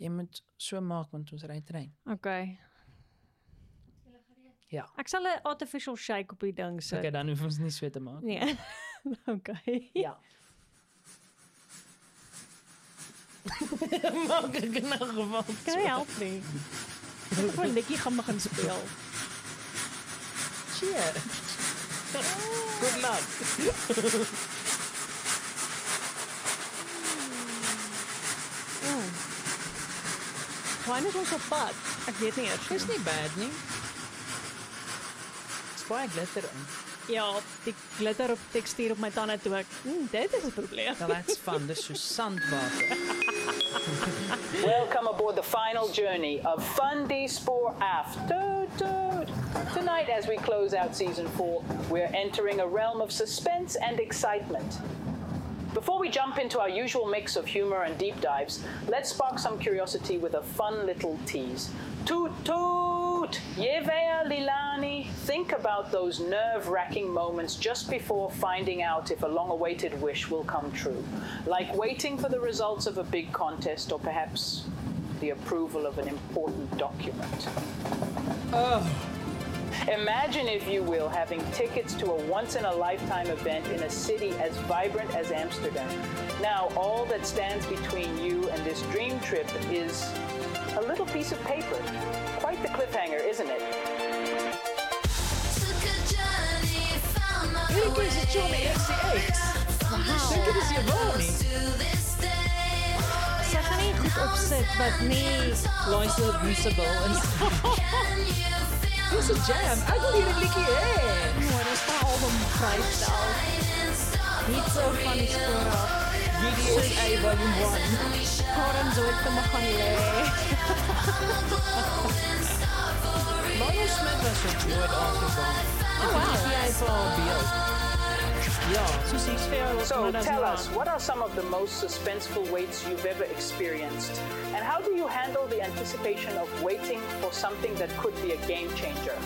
Jy moet so maak, want ons ry trein. Okay. Ja. Ek sal 'n artificial shake op die ding sit. Okay, dan hoef ons nie so te maak. Nee. Okay. Ja. Maak ek in 'n geval. Kan jy help nie? Ek het 'n liedjie gaan begin speel. Cheers. Good luck. Wanneer is ons op pad? Ek weet nie eers. Dis nie bad nie. Dis baie glitter in. Ja, die glitter op tekstuur op my tande toe ek. Dit is 'n probleem. Nou, that's fun. Dis so sandwater. Welcome aboard the final journey of Fundy Spoor Aft. Toot, toot. Tonight, as we close out season 4, we're entering a realm of suspense and excitement. Before we jump into our usual mix of humor and deep dives, let's spark some curiosity with a fun little tease. Toot toot! Yevea Lilani, think about those nerve-wracking moments just before finding out if a long-awaited wish will come true. Like waiting for the results of a big contest or perhaps the approval of an important document. Imagine, if you will, having tickets to a once-in-a-lifetime event in a city as vibrant as Amsterdam. Now, all that stands between you and this dream trip is a little piece of paper. Quite the cliffhanger, isn't it? Hierdie keer is dit Johnny XCX. Dink dit is Giovanni. Sy gaan nie goed opsit wat nie. Liza Abusable en dis 'n jam. Ek wil hierdie liedjie hê. Mooi, dis 'n album vrystel. Niet so van die spoor af. VDSA Volume 1. Korens ooit te mag gaan lê. Lionel Smith was so goed aangegaan. Oh, wow. Jy vir beeld. Ja, Soos iets vir jou. So tell us, what are some of the most suspenseful waits you've ever experienced? And how do you handle the anticipation of waiting for something that could be a game changer?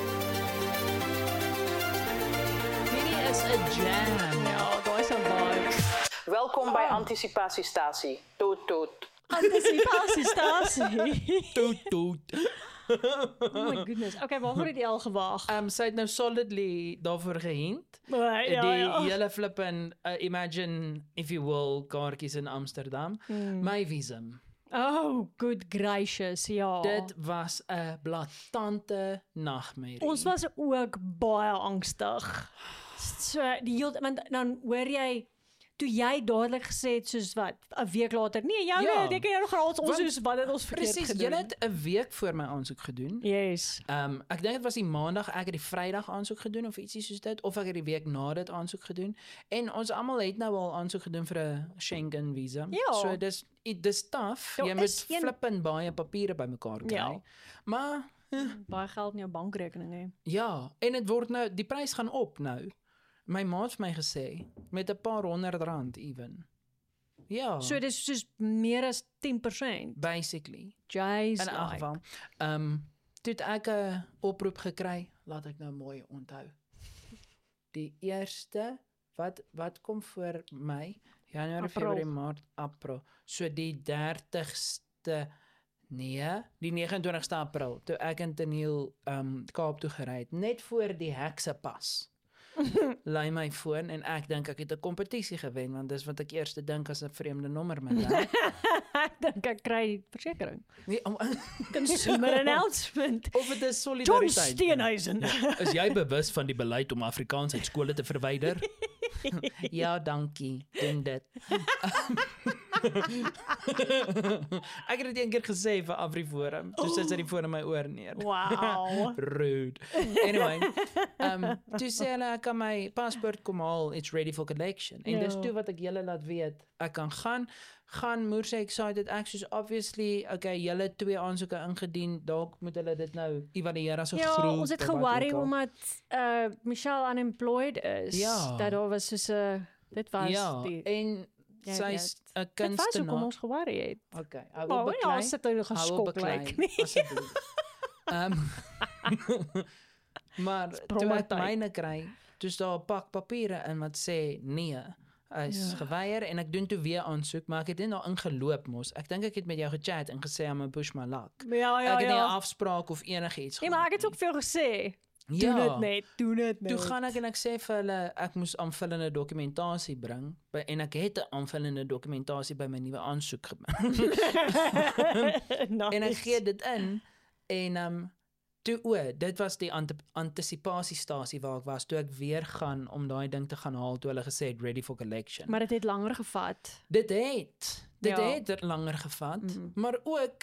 hierdie is 'n jam. Ja, daar is 'n vibe. Welkom bij Anticipatiestatie. Toot toot. Antisipasiestasie. Toet toet. Oh my goodness. Okay, waarvoor het jy al gewag? Sy het nou solidly daarvoor gehint. Ja, Die hele flippin imagine if you will kaartjies in Amsterdam. My visum. Oh, good gracious, ja. Dit was 'n blaatante nagmerrie. Ons was ook baie angstig. So want dan hoor jy toe jy dadelik gesê het soos wat 'n week later. Nee, jou Ja. ek het jou nog geraad ons Want soos wat het ons verkeerd Presies, gedoen. jy het 'n week voor my aansoek gedoen. Yes. Ek dink dit was die maandag, ek het die Vrydag aansoek gedoen of ietsie soos dit, of ek het die week na dit aansoek gedoen. En ons almal het nou al aansoek gedoen vir 'n Schengen visa. Ja. So dis tough. Daar Jy moet is een- flippin baie papiere bymekaar kry. Ja. Maar Baie geld in jou bankrekening hè. ja, en dit word nou die prys gaan op nou. My ma het vir my gesê met 'n paar R100 even. Ja. So dis soos meer as 10%. basically. Jeez. In elk geval. Toe het ek 'n oproep gekry, laat ek nou mooi onthou. Die eerste wat kom voor my? Januarie, April. Februarie, Maart, April. So die 30ste nee, die 29ste April toe ek in Teniel Kaap toe gery het, net voor die heksepas. Lei my foon en ek dink ek het 'n kompetisie gewen want dis wat ek eers dink as 'n vreemde nommer met daai. Ek dink ek kry versekering. Nee, Consumer announcement. of dit is John solidariteit. Steenhuisen. Is jy bewus van die beleid om Afrikaans uit skole te verwyder? Ja, dankie. Doen dit. Ek het dit een keer gesê vir Afriforum. Toe sit sy die foon in my oor neer. Wow. Rude. Anyway, toe sê hulle ek kan my paspoort kom haal, it's ready for collection. En dis Ja. toe wat ek julle laat weet, ek kan gaan moer sê excited, ek soos obviously, okay, julle 2 aansoeke ingedien, dalk moet hulle dit nou evalueer as 'n Ja, groep. ons het of wat geworry ook al. omdat Michelle unemployed is. Ja. Dat daar was soos 'n dit was Ja, die en Ja, sy's 'n dit was hoekom kunstenaar. ons geworry het. Okay, hou Oh, op ja, beklei. sit hy nog Hou op geskok beklei, lyk nie. asseblief. Maar toe ek brommertyd. myne kry, toe is daar 'n pak papiere in wat sê nee. Hy is geweier en ek doen toe weer aansoek, maar ek het net daar ingeloop mos. Ek dink ek het met jou gechat en gesê I'm a push my luck. Ja, Ek het nie 'n afspraak of enigiets Nee, maar ek het ook veel gesê. Doen dit net. Toe gaan ek en ek sê vir hulle ek moes aanvullende dokumentasie bring en ek het 'n aanvullende dokumentasie by my nuwe aansoek gebring. Nice. En ek gee dit in en toe dit was die antisipasiestasie waar ek was toe ek weer gaan om daai ding te gaan haal toe hulle gesê het ready for collection. Maar dit het langer gevat. Dit het langer gevat, maar ook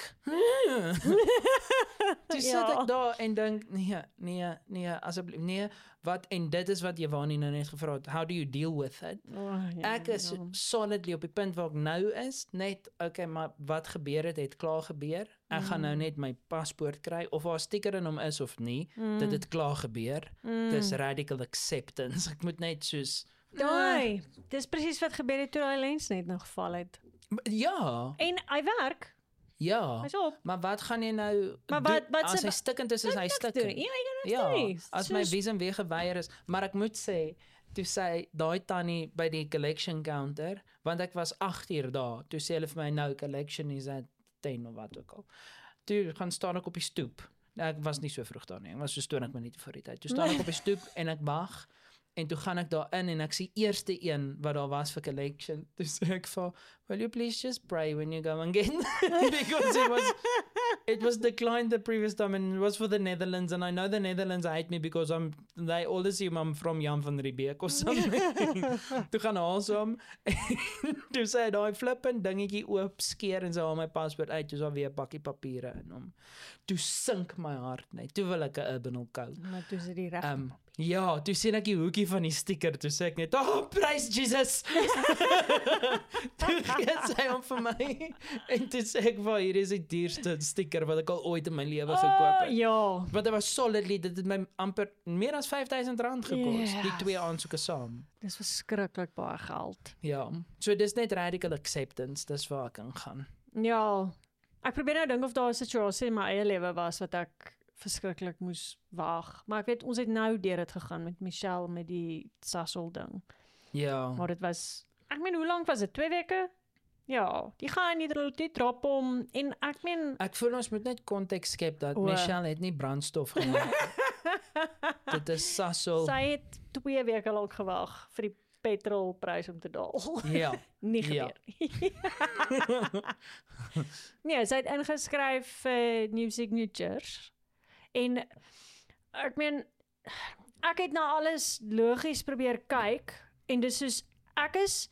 toe sit ek daar en dink nee asseblief nee wat en dit is wat Jevanie nou net gevra het, how do you deal with it? Ek is solidly op die punt waar ek nou is, net okay, maar wat gebeur het klaar gebeur. Ek gaan nou net my paspoort kry of haar sticker in hom is of nie, dit het klaar gebeur. Dis radical acceptance. Ek moet net soos Daai, dis presies wat gebeur het toe daai lens net nou geval het. ja, En hy werk. ja. Hy's op. Maar wat gaan jy nou Maar doen? wat As se- hy stikkend is hy Ja, stikkend. jy kan Ja, nie. as my visum weer geweier is, maar ek moet sê, toe sê daai tannie by die collection counter, want ek was 8 uur daar, toe sê hulle vir my nou collection is at 10 of wat ook al. Toe gaan staan ek op die stoep. Ek was nie so vroeg daar nie, ek was so 20 minute voor die tyd. Toe staan ek op die stoep en ek wag en toe gaan ek daar in en ek sien eerste een wat daar was vir collection. Toe sê ek vir, will you please just pray when you go and get because it was declined the previous time and it was for the Netherlands and I know the Netherlands hate me because they all assume I'm from Jan van Riebeeck or something. Toe gaan haal hom en toe sê hy daai flippend dingetjie oop skeer en sy haal my paspoort uit, toe is daar weer 'n pakkie papiere in hom. Toe sink my hart net. Toe wil ek 'n Urbinal Code. Maar toe is dit die regte. Ja, toe sien ek die hoekie van die sticker, toe sê ek net, "Oh, prys Jesus." Toe gee sy hom vir my en toe sê ek, "Waar hier is die duurste sticker wat ek al ooit in my lewe gekoop het." Ja. Want dit was solidly, dit het my amper meer as R5,000 gekos, die Yes. 2 aansoeke saam. Dis verskriklik baie geld. Ja, so dis net radical acceptance, dis waar ek ingaan. Ja. Ek probeer nou dink of daar 'n situasie in my eie lewe was wat ek verskriklik moes wag. Maar ek weet ons het nou deur dit gegaan met Michelle met die Sasol ding. Ja, Maar dit was ek meen hoe lank was dit? 2 weke? Ja, die gaan die drop om en ek meen ek voel ons moet net konteks skep dat O. Michelle het nie brandstof gemaak. Dit is Sasol. sy het 2 weke lank gewag vir die petrolprys om te daal. Ja. Nie Ja. gebeur nie. Nee, sy het ingeskryf vir new signatures. En ek meen ek het na alles logies probeer kyk en dis soos ek is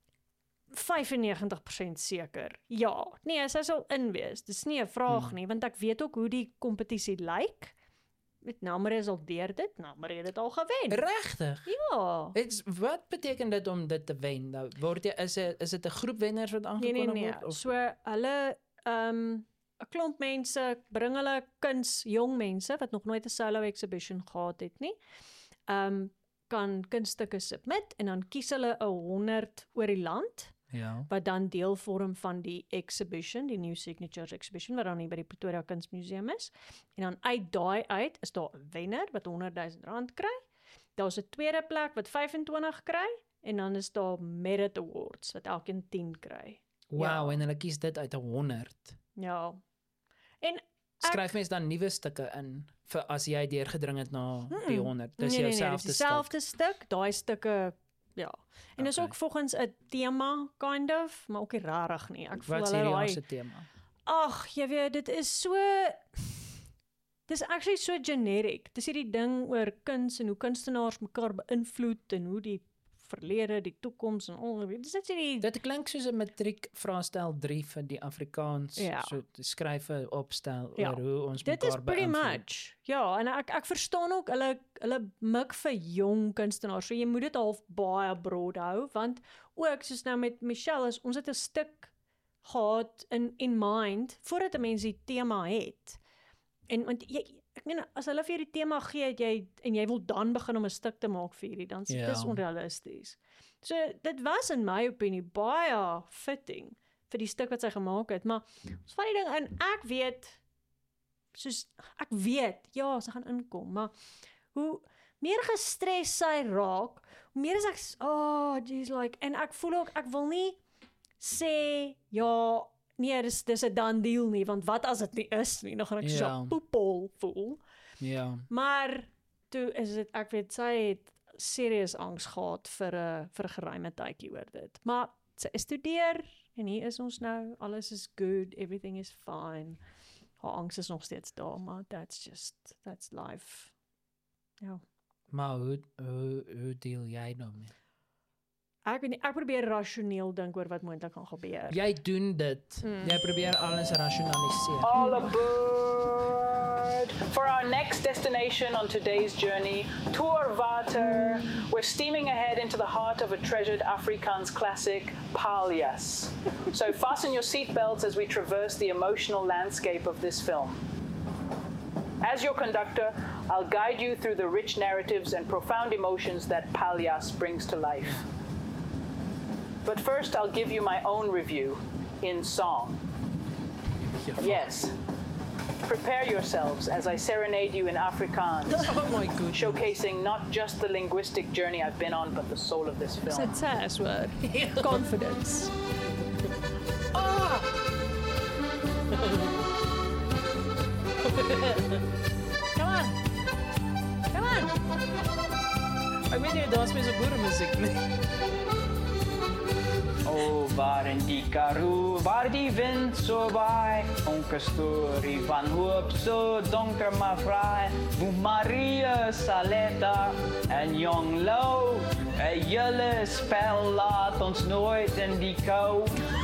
95% seker. Ja, nee, sy sal in wees. Dis nie 'n vraag nie, want ek weet ook hoe die kompetisie lyk. Met Namre is al deur dit, Namre het dit al gewen. Regtig? Ja. Wat beteken dit om dit te wen? Nou word jy is dit 'n groep wenners wat aangekondig Nee. word of So hulle 'n klomp mense bring hulle jong mense wat nog nooit 'n solo exhibition gehad het nie. Kan kunststukke submit en dan kies hulle 'n 100 oor die land ja. wat dan deel vorm van die exhibition, die New Signatures exhibition wat dan hier by die Pretoria Kunsmuseum is. En dan uit daai uit is daar 'n wenner wat R100,000 kry. Daar's 'n tweede plek wat 25 kry en dan is daar merit awards wat elkeen 10 kry. Wow, en hulle kies dit uit 100. Ja. En Skryf mens dan nuwe stukke in vir as jy deurgedring het na die 100. Dis nee, jouselfde dis stuk. dieselfde stuk, daai stukke ja. En dis Okay. ook volgens 'n tema kind of, maar ook nie rarig nie. Ek voel Wat is hulle hierdie jaar daai se tema? ag, jy weet, dit is so dis actually so generic. Dis hierdie ding oor kuns en hoe kunstenaars mekaar beïnvloed en hoe die verlede, die toekoms en al. Dis net hierdie Dit klink soos 'n matriek vraestel 3 vir die Afrikaans, Ja. so skrywe opstel Ja. oor hoe ons dit is mekaar pretty beïnvloed. much. Ja, en ek verstaan ook hulle mik vir jong kunstenaars. So jy moet dit half baie broad hou want ook soos nou met Michelle is ons het 'n stuk gehad in mind voordat 'n mens die tema het. En want ek meen as hulle vir jou die tema gee jy wil dan begin om 'n stuk te maak vir hierdie dan is Ja. dit onrealisties. So dit was in my opinie baie fitting vir die stuk wat sy gemaak het, maar ons vat die ding in ek weet ja, sy gaan inkom, maar hoe meer gestres sy raak, hoe meer is ek, oh, geez, like, en ek voel ook, ek wil nie sê, ja, nee, dis 'n done deal nie, want wat as dit nie is nie, dan gaan ek so Ja. poepel voel. Ja. Maar, toe is dit, ek weet, sy het serieus angs gehad vir 'n geruime tydjie oor dit. Maar, sy studeer, en hier is ons nou, alles is good, everything is fine. Haar angs is nog steeds daar, maar that's life. Ja. Maar hoe deel jy daarmee? Ek weet nie, ek probeer rasioneel dink oor wat moontlik kan gebeur. Jy doen dit. Jy probeer alles rasionaliseer. All aboard! For our next destination on today's journey, Tour Water, we're steaming ahead into the heart of a treasured Afrikaans classic, Paljas. So fasten your seatbelts as we traverse the emotional landscape of this film. As your conductor, I'll guide you through the rich narratives and profound emotions that Paljas brings to life. But first, I'll give you my own review in song. Yes. Prepare yourselves as I serenade you in Afrikaans, Oh my goodness. showcasing not just the linguistic journey I've been on, but the soul of this film. Dit sê as word. Confidence. Come on. Come on. Ek weet nie, daar's mense boeremusiek nie. Oh, waar in die Karoo, waar die wind so waai, onke storie van hoop so donker maar vry. Boem Maria Saletta en Jong Lou, en julle spel laat ons nooit in die kou.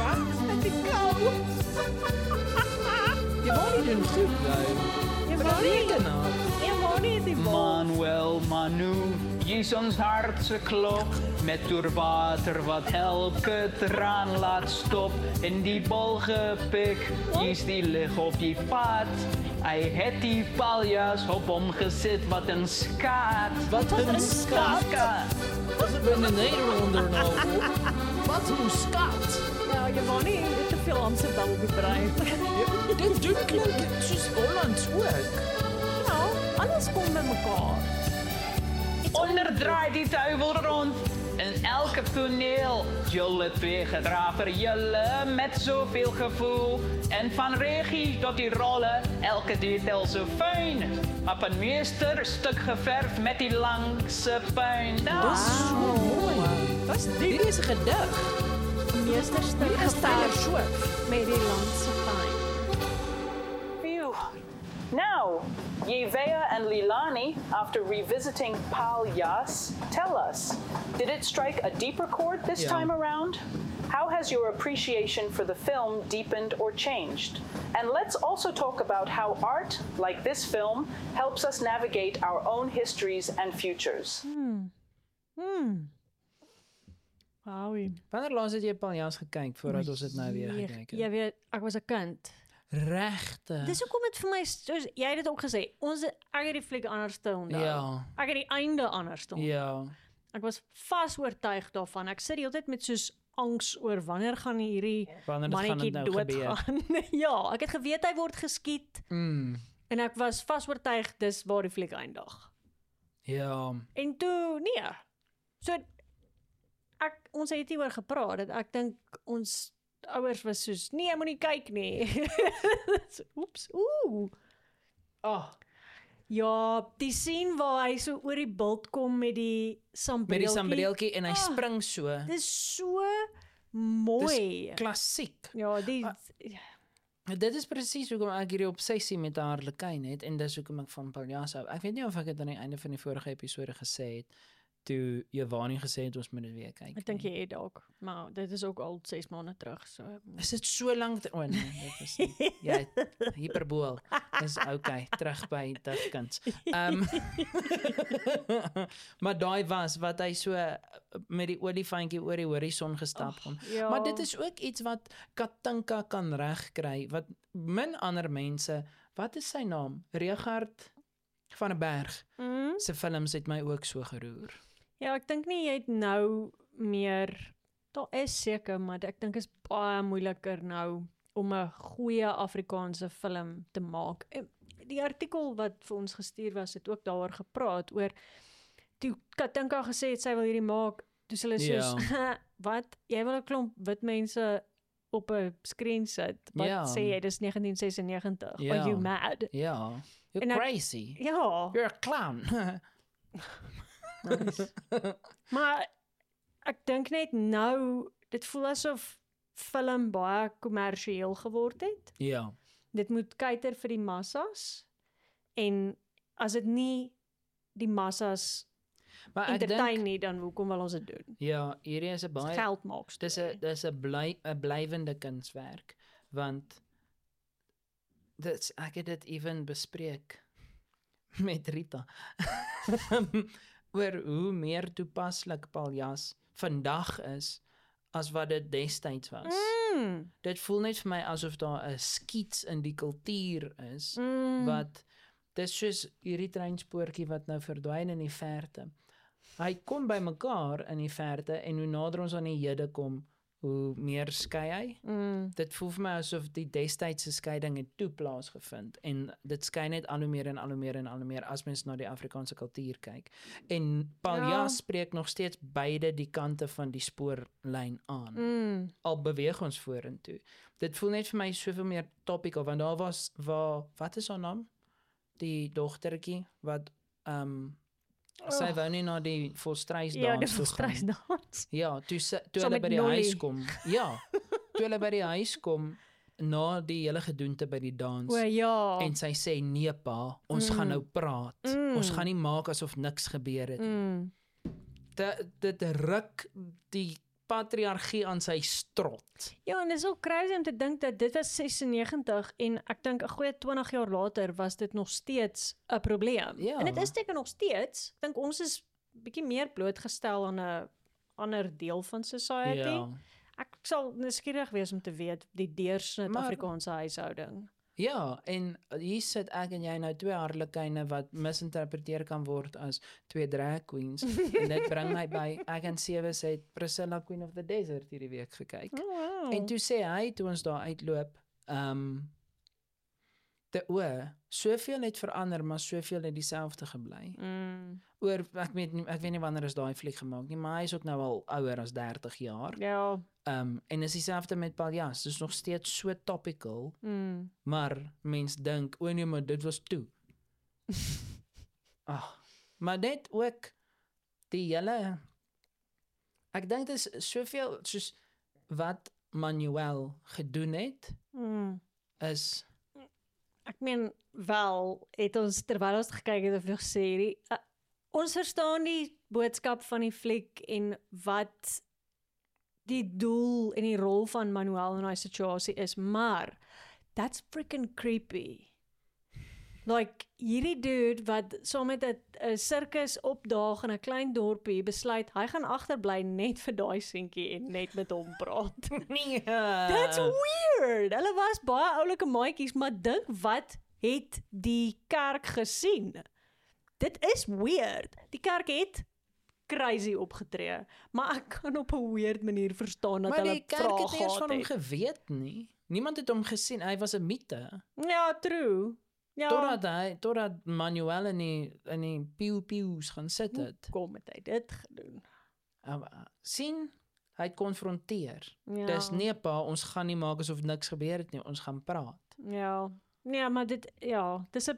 Jy wou nie doen goed, bly. Jy Maar reken nou. Jy wou nie die bal. Manuel Manu, hier's ons hartse klop, met toerwater wat elke traan laat stop. In die bol gepik, hier's die lig op die pad. Hy het die Paljas op hom gesit, wat 'n skaat. Wat 'n skat. Wat 'n Nederlander nou. Wat 'n skat. Ja, jy wou nie te veel Amsterdam op die brein. Dit doen klink soos Hollands ook. Nou, alles kom met mekaar. Onderdraai die duivel rond in elke toneel. Julle twee gedra vir julle met soveel gevoel. En van regie tot die rolle, elke detail so fyn. Op 'n meesterstuk geverf met die langse puin. Dis so mooi. Dit is 'n gedig. Meesterstuk Hier is Taylor geverf Swift. met die landse pyn. Phew. Now, Yevea and Lilani, after revisiting Paljas, tell us, did it strike a deeper chord this Yeah. time around? How has your appreciation for the film deepened or changed? And let's also talk about how art, like this film, helps us navigate our own histories and futures. Wowie. Wanneer laas het jy Paljas gekyk voordat ons dit nou weer gekyk het? Jy weet, ek was 'n kind. Regtig. Dis hoekom dit vir my soos jy het dit ook gesê. Ek het die fliek anders te onthou. Ja. Ek het die einde anders te onthou. Ja. Ek was vas oortuig daarvan. Ek sit die hele tyd met soos angs oor wanneer gaan hierdie Wanneer dit gaan mannetjie dit nou gebeur. doodgaan. Ja, ek het geweet hy word geskiet en ek was vas oortuig dis waar die fliek eindig. Ja. En toe nee. So ons het hieroor gepraat dat ek dink ons ouers was soos nee, moenie kyk nie. Oeps. Ooh. Ja, die scene waar hy so oor die bult kom met die Met sambreeltjie. die sambreeltjie en hy spring so. Dis so mooi. Dis klassiek. Ja, die Dit is presies hoekom ek hierdie obsessie met 'n harlekin het en dis hoekom ek van Paljas hou. Ek weet nie of ek dit aan die einde van die vorige episode gesê het toe Jevani gesê het ons moet dit weer kyk. ek dink jy het dalk, maar dit is ook al 6 maande terug, so. Is dit so lank? Nee, dit is nie. Jy hiperbool. Dis okay, terug by digkuns. Maar daai was wat hy so met die olifantjie oor die horison gestap kom. ja. Maar dit is ook iets wat Katinka kan regkry, wat min ander mense, wat is sy naam? Regard van 'n Berg. Se films het my ook so geroer. Ja, ek dink nie jy het nou meer, daar is seker, maar ek dink is baie moeiliker nou om 'n goeie Afrikaanse film te maak. Die artikel wat vir ons gestuur was, het ook daaroor gepraat, oor toe Katinka gesê het sy wil hierdie maak, toe hulle soos wat, jy wil 'n klomp wit mense op 'n skerm sit. Wat sê jy dis 1996? Are you mad? Ja. You're En crazy. Ja. You're a clown. Nice. Maar ek dink net nou, dit voel asof film baie kommersieel geword het. Ja. Dit moet cater vir die massas en as dit nie die massas Maar ek entertain dink nie, dan hoekom wil ons dit doen? ja, hierdie is 'n baie Geld maak. dis 'n blywende kunswerk want ek het dit ewen bespreek met Rita oor hoe meer toepaslik paljas vandag is as wat dit destyds was. Dit voel net vir my asof daar 'n skiets in die kultuur is wat dis soos hierdie treinspoortjie wat nou verdwyn in die verte. Hy kom by mekaar in die verte en hoe nader ons aan die hede kom, hoe meer skei hy. Dit voel vir my asof die destydse skeiding het toe plaasgevind en dit skei net al hoe meer en al hoe meer en al hoe meer as mens na die Afrikaanse kultuur kyk. En paljas spreek nog steeds beide die kante van die spoorlyn aan. Al beweeg ons vorentoe. Dit voel net vir my soveel meer topical want daar was wat is haar naam? Die dogtertjie wat sy wou nie na die volstruisdans Ja, die toe gaan. volstruisdans. Ja, toe Saam hulle met by die Nolly. huis kom. Ja, toe hulle by die huis kom na die hele gedoente by die dans. O ja. En sy sê nee pa, ons gaan nou praat. Ons gaan nie maak asof niks gebeur het nie. Dit ruk die patriargie aan sy strot. Ja, en dit is ook crazy om te dink dat dit was 96 en ek dink 'n goeie 20 jaar later was dit nog steeds 'n probleem. Ja. En dit is seker nog steeds. Ek dink ons is bietjie meer blootgestel aan 'n ander deel van society. Ja. Ek sal nuuskierig wees om te weet die deursnit Maar- Afrikaanse huishouding. Ja, en hier sit ek en jy nou twee harlekyne wat misinterpreteer kan word as twee drag queens. En dit bring my by, ek en Sewe se het Priscilla Queen of the Desert hierdie week gekyk. Oh, En toe sê hy, toe ons daar uitloop, soveel het verander, maar soveel het dieselfde gebly. Oor, ek weet nie wanneer is daai fliek gemaak nie, maar hy is ook nou al ouer as 30 jaar. Ja. En is dieselfde met paljas, dis nog steeds so topical, maar mens dink, o nee, maar dit was toe. Maar net ook die hele, ek dink dit is soveel, soos wat Manuel gedoen het, is, Ek meen wel het ons terwyl ons gekyk het of nog sê ons verstaan die boodskap van die fliek en wat die doel en die rol van Manuel in daai situasie is, maar that's freaking creepy. Like hierdie dude wat saam met 'n sirkus opdaag in 'n klein dorpie besluit hy gaan agterbly net vir daai seentjie en net met hom praat. That's weird. Hulle was baie oulike maatjies, maar dink wat het die kerk gesien? Dit is weird. Die kerk het crazy opgetree, maar ek kan op 'n weird manier verstaan dat maar hulle die kerk het nie eens vrae van hom gehad het. geweet nie. Niemand het hom gesien, hy was 'n mite. Ja, true. Ja, Totdat Manuel in die piu-pius gaan sit het. kom het hy dit gedoen. Sien, hy het konfronteer. Ja. Dis nee pa, ons gaan nie maak asof niks gebeur het nie, ons gaan praat. Ja. Nee, maar dis 'n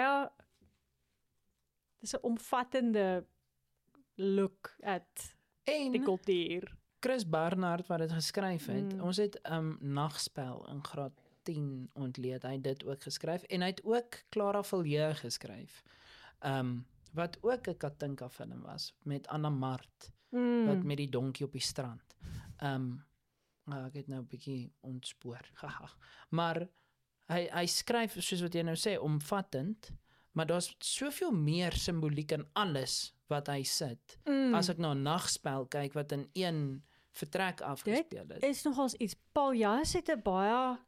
omvattende look at die En kultuur. Chris Barnard wat dit geskryf het, ons het Nagspel in graad 10 ontleed, hy het dit ook geskryf en hy het ook Clara Villiers geskryf. Wat ook 'n Katinka film was met Anna Mart wat met die donkie op die strand. Ek het nou 'n bietjie ontspoor. Haha. Maar hy skryf soos wat jy nou sê omvattend, maar daar's soveel meer simboliek in alles wat hy sit. As ek na Nagspel kyk wat in een vertrek afgespeel het. Is nogals iets. Paljas het 'n baie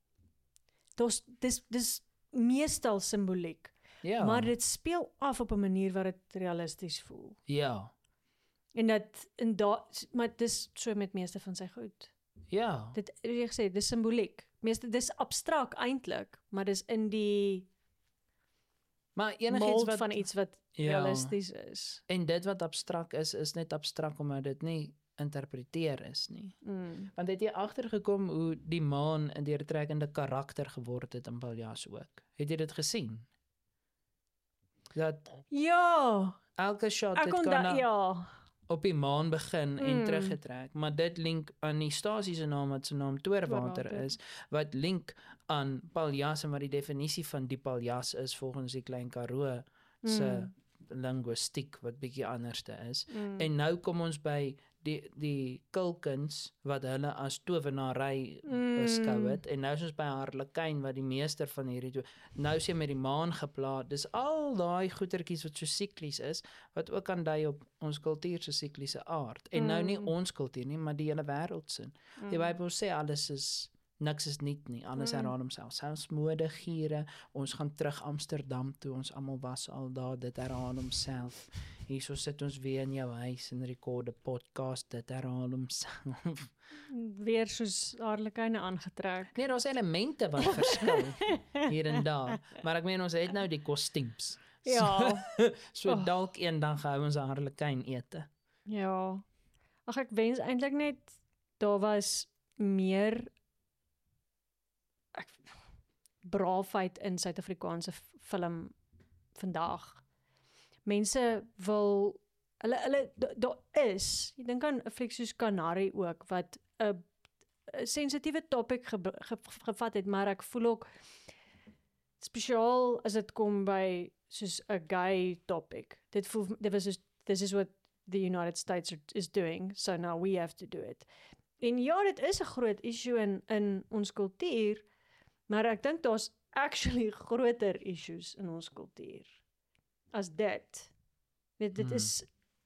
dis meestal simboliek, Ja. maar dit speel af op 'n manier wat dit realisties voel. Ja. Maar dis so met meeste van sy goed. Ja. Dit jy gesê, dis simboliek. Meeste dis abstrak eintlik, maar dis in die Maar enigiets mold wat van iets wat realisties is. en dit wat abstrak is net abstrak omdat dit nie interpreteer is nie. Want het jy agtergekom hoe die maan 'n deurtrekkende karakter geword het in Paljas ook? Het jy dit gesien? Dat Ja, elke shot ek het onthou kan ja. op die maan begin en teruggetrek, maar dit link aan die stasie se naam wat se naam Toorwater Toorwater. is, wat link aan Paljas en wat die definisie van die Paljas is volgens die Klein Karoo se linguistiek wat bietjie anderste is. En nou kom ons by die kulkuns wat hulle as towenary beskou het en nou is ons by Harlekyn wat die meester van hierdie nou sê met die maan geplaas. Dis al daai goetertjies wat so siklies is wat ook kan dui op ons kultuur se sikliese aard. En nou nie ons kultuur nie, maar die hele wêreld se. Die Bybel sê alles is niks is nuut nie, alles herhaal homself. Selfs mode, giere, ons gaan terug Amsterdam toe, ons almal was al daar, dit herhaal homself. Hierso sit ons weer in jou huis en rekorde podcast, dit herhaal homself. Weer soos Harlekyne aangetrek. Nee, daar's elemente wat verskil hier en daar, maar ek meen ons het nou die kostuums. Ja. So dalk eendag hou ons 'n Harlekyn ete. Ja. Ag ek wens eintlik net daar was meer braafheid in Suid-Afrikaanse film vandag. Mense wil daar is, jy dink aan 'n fliek soos Canary ook wat 'n sensitiewe topic gevat het, maar ek voel ook spesiaal as dit kom by soos 'n gay topic. Dit was soos this is what the United States is doing, so now we have to do it. En ja, dit is 'n groot issue in ons kultuur, maar ek dink daar's actually groter issues in ons kultuur as dit. Dit is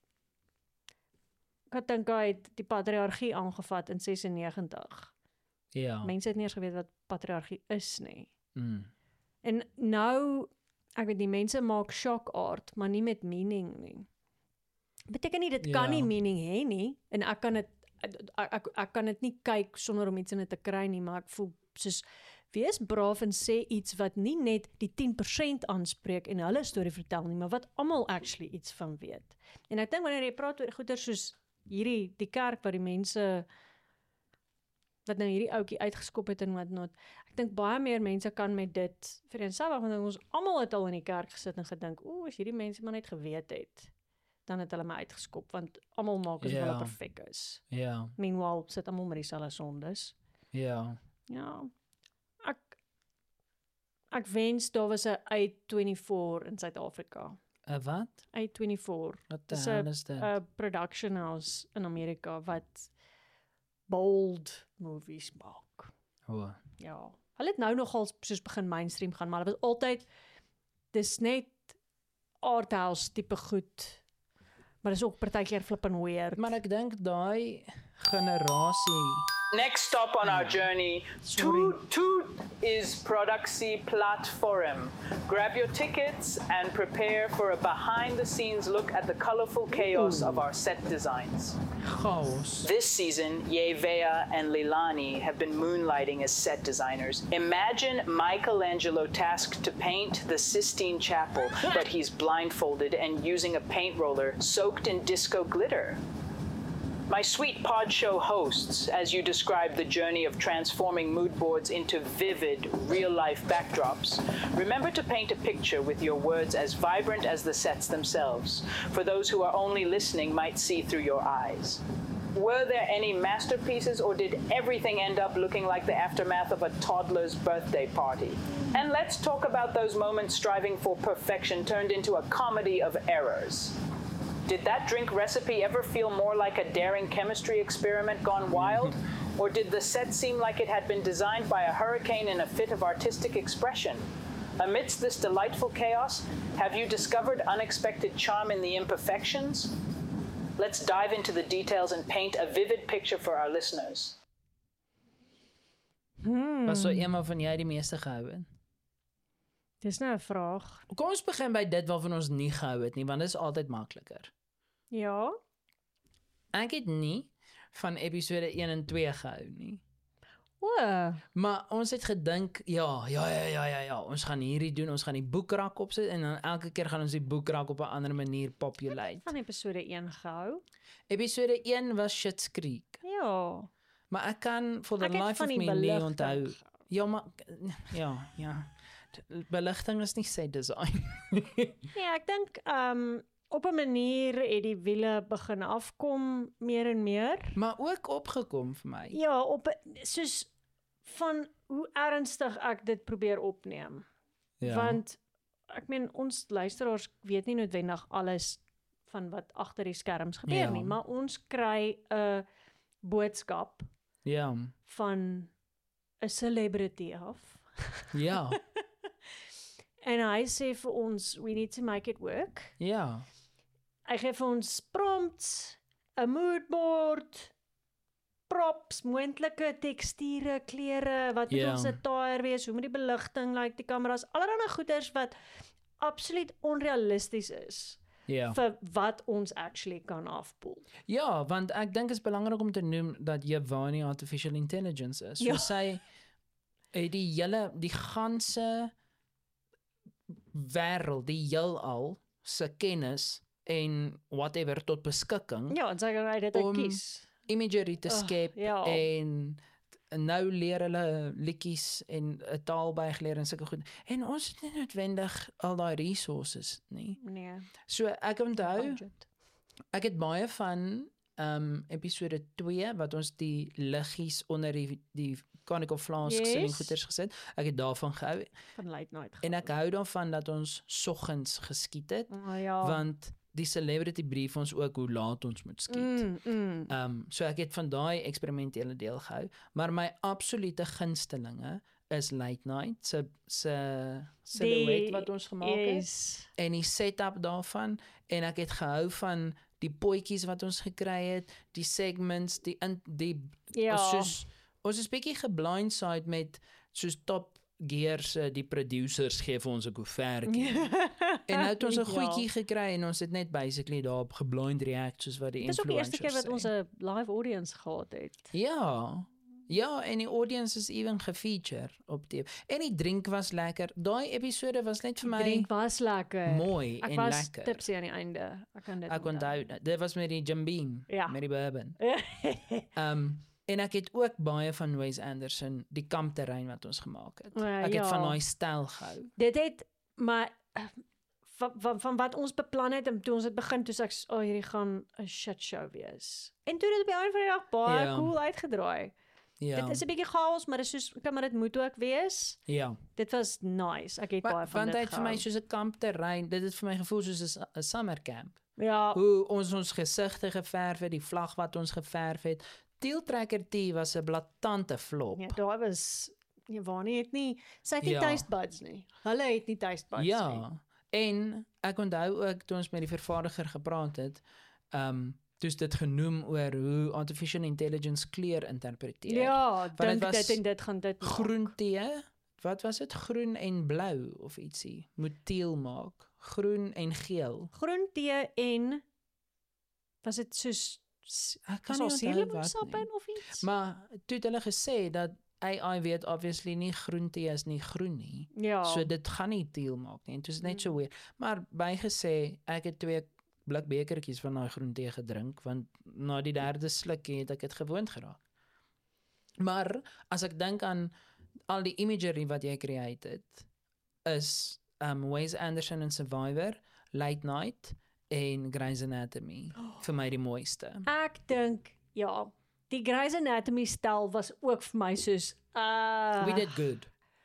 ek dink hy het die patriargie aangevat in 96. Ja. Mense het nie eens geweet wat patriargie is nie. Mm. En nou, ek weet die mense maak shock art, maar nie met meaning nie. Beteken nie dit kan nie meaning hê nie en ek kan dit nie kyk sonder om iets in dit te kry nie, maar ek voel soos wees braaf en sê iets wat nie net die 10% aanspreek en hulle storie vertel nie, maar wat almal actually iets van weet. En ek dink wanneer jy praat oor goeie soos hierdie die kerk wat die mense wat nou hierdie ouetjie uitgeskop het en wat not. Ek dink baie meer mense kan met dit vereenselwig want ons almal het al in die kerk gesit en gedink, as hierdie mense maar net geweet het, dan het hulle my uitgeskop want almal maak asof hulle perfek is. Ja. Meanwhile sit almal met dieselfde sondes. Ja. Ja. Ek wens daar was 'n A24 in Suid-Afrika. 'n Wat? A24. Wat Dis die hel is dit? 'n production house in Amerika wat bold movies maak. O. Ja. Hulle het nou nogal soos begin mainstream gaan, maar dit was altyd dis net arthouse tipe goed. Maar dis ook partykeer flippin weird. Maar ek dink daai generasie Next stop on our journey, Toot Toot is Productie Platform. Grab your tickets and prepare for a behind-the-scenes look at the colorful chaos of our set designs. chaos. This season, Yevea and Leilani have been moonlighting as set designers. Imagine Michelangelo tasked to paint the Sistine Chapel, but he's blindfolded and using a paint roller soaked in disco glitter. My sweet pod show hosts, as you describe the journey of transforming mood boards into vivid, real-life backdrops, remember to paint a picture with your words as vibrant as the sets themselves, for those who are only listening might see through your eyes. Were there any masterpieces, or did everything end up looking like the aftermath of a toddler's birthday party? And let's talk about those moments striving for perfection turned into a comedy of errors. Did that drink recipe ever feel more like a daring chemistry experiment gone wild? Or did the set seem like it had been designed by a hurricane in a fit of artistic expression? Amidst this delightful chaos, have you discovered unexpected charm in the imperfections? Let's dive into the details and paint a vivid picture for our listeners. Was so eenmaal van jy die meeste gehou het? Dis nou 'n vraag. Kom ons begin by dit waarvan ons nie gehou het nie, want dit is altyd makliker. Ja. Ek het nie van episode 1 en 2 gehou nie. O, Maar ons het gedink, ja, ons gaan hierdie doen, ons gaan die boekrak opsit en dan elke keer gaan ons die boekrak op 'n ander manier populate. van episode 1 gehou. Episode 1 was Schitt's Creek, Ja. maar ek kan for the Ek het life van of die me nie beligting onthou. gehou. Ja, maar ja. Beligting is nie set design. Nee, ek dink op 'n manier het die wiele begin afkom meer en meer. maar ook opgekom vir my. Ja, soos van hoe ernstig ek dit probeer opneem. Ja. Want ek meen ons luisteraars weet nie noodwendig alles van wat agter die skerms gebeur Ja. nie, maar ons kry 'n boodskap Ja. van 'n celebrity af. Ja. En hy sê vir ons we need to make it work. Ja. Hy gee vir ons prompts, 'n moodboard, props, moontlike teksture, kleure, wat moet Ja. ons attire wees, hoe moet die beligting lyk, die kameras, allerlei goeders wat absoluut onrealisties is Ja. vir wat ons actually kan afpoel. Ja, want ek dink is belangrik om te noem dat Yvonne artificial intelligence is. So Ja. sy het die ganse wêreld, die heelal se kennis en whatever tot beskikking Ja, en sy kan dit Om- kies. imagery te Ag, skep ja. en nou leer hulle liedjies en 'n taal bygeleer en sulke goed. En ons het nie noodwendig al daai resources nie. Nee. So ek onthou Budget. ek het baie van episode 2 wat ons die liggies onder die conical flasks en die Yes. goeders gesit. Ek het daarvan gehou Van late night. en ek hou daarvan dat ons soggens geskiet het Ja. want die celebrity brief ons ook hoe laat ons moet skiet. So ek het van daai eksperimentele deel gehou, maar my absolute gunstelinge is Late Night se silhouet wat ons gemaak het Yes. en die setup daarvan en ek het gehou van die potjies wat ons gekry het, die segments, die Ja. ons is bietjie geblindsided met soos Top Gear se die producers gee vir ons 'n koevertjie. En nou het ons 'n goedjie gekry en ons het net basically daarop geblind react soos wat die Dis ook die eerste keer influencers wat sê. ons 'n live audience gehad het. Ja. Ja, en die audience is even gefeature op die. En die drink was lekker. Daai episode was net vir my Drink was lekker. mooi Ek en was lekker. tipsy aan die einde. Ek kan dit Ek onthou dit was met die Jim Beam, Ja. met die bourbon. En ek het ook baie van Wes Anderson, die kampterrein wat ons gemaak het. Ek het van Ja. daai styl gehou. Dit het maar van wat ons beplan het en toe ons het begin toe sê ek hierdie gaan 'n shit show wees. En toe het dit op die einde van die dag baie Ja. cool uitgedraai. Ja. Dit is 'n bietjie chaos, maar dit is soos maar dit moet ook wees. Ja. Dit was nice. Ek het baie van Want dit dit het vir my gehou. soos 'n kampterrein, dit het vir my gevoel soos 'n summer camp. Ja, Hoe ons gesigte geverf het, die vlag wat ons geverf het. Teal Tracker T was 'n blaatante flop. ja, daai was Jevanie het nie sy het nie Ja. taste buds nie. Hulle het nie taste buds nie. Ja, en ek onthou ook toe ons met die vervaardiger gepraat het, toe's dit genoem oor hoe artificial intelligence kleur interpreteer. Ja, het dink was dit en dit gaan dit maak. Groen tee, wat was dit? Groen en blou of ietsie. Moet teal maak. Groen en geel. Groen tee en was dit soos Ek kan was nie daar onthou suurlemoensap wat in nie. of iets? Maar toe het hulle gesê dat AI weet obviously nie groen tee is nie groen nie. Ja. So dit gaan nie teal maak nie. Dit is net so weird. Maar bygesê, ek het 2 blikbekertjies van daai groen tee gedrink want na die 3de slukkie het ek dit gewoond geraak. Maar as ek dink aan al die imagery wat jy create het, is Wes Anderson in Survivor, Late Night en Grey's Anatomy vir my die mooiste. Ek dink ja, die Grey's Anatomy stel was ook vir my soos We did good.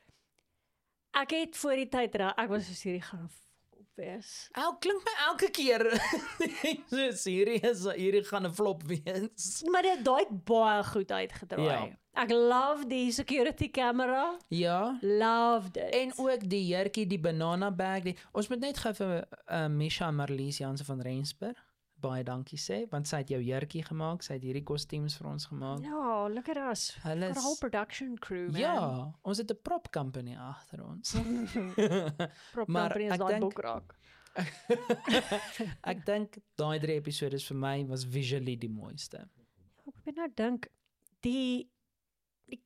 ek het voor die tyd ek was soos hierdie gaan op wees. Klink my elke keer soos hierdie gaan 'n flop wees. Maar dit daai het baie goed uitgedraai. Ja. Ek love die security camera. Ja. Loved it. En ook die jurkie, die banana bag. Ons moet net gou vir Misha Marlies Jansen van Rensburg baie dankie sê, want sy het jou jurkie gemaak, sy het hierdie kostuums vir ons gemaak. ja, look at us. Hulle Got a is- whole production crew, man. Ja, ons het 'n prop company agter ons. Prop maar company is ek daai dink- boek raak. Ek dink daai 3 episodes vir my was visually die mooiste. Ek probeer nou dink die die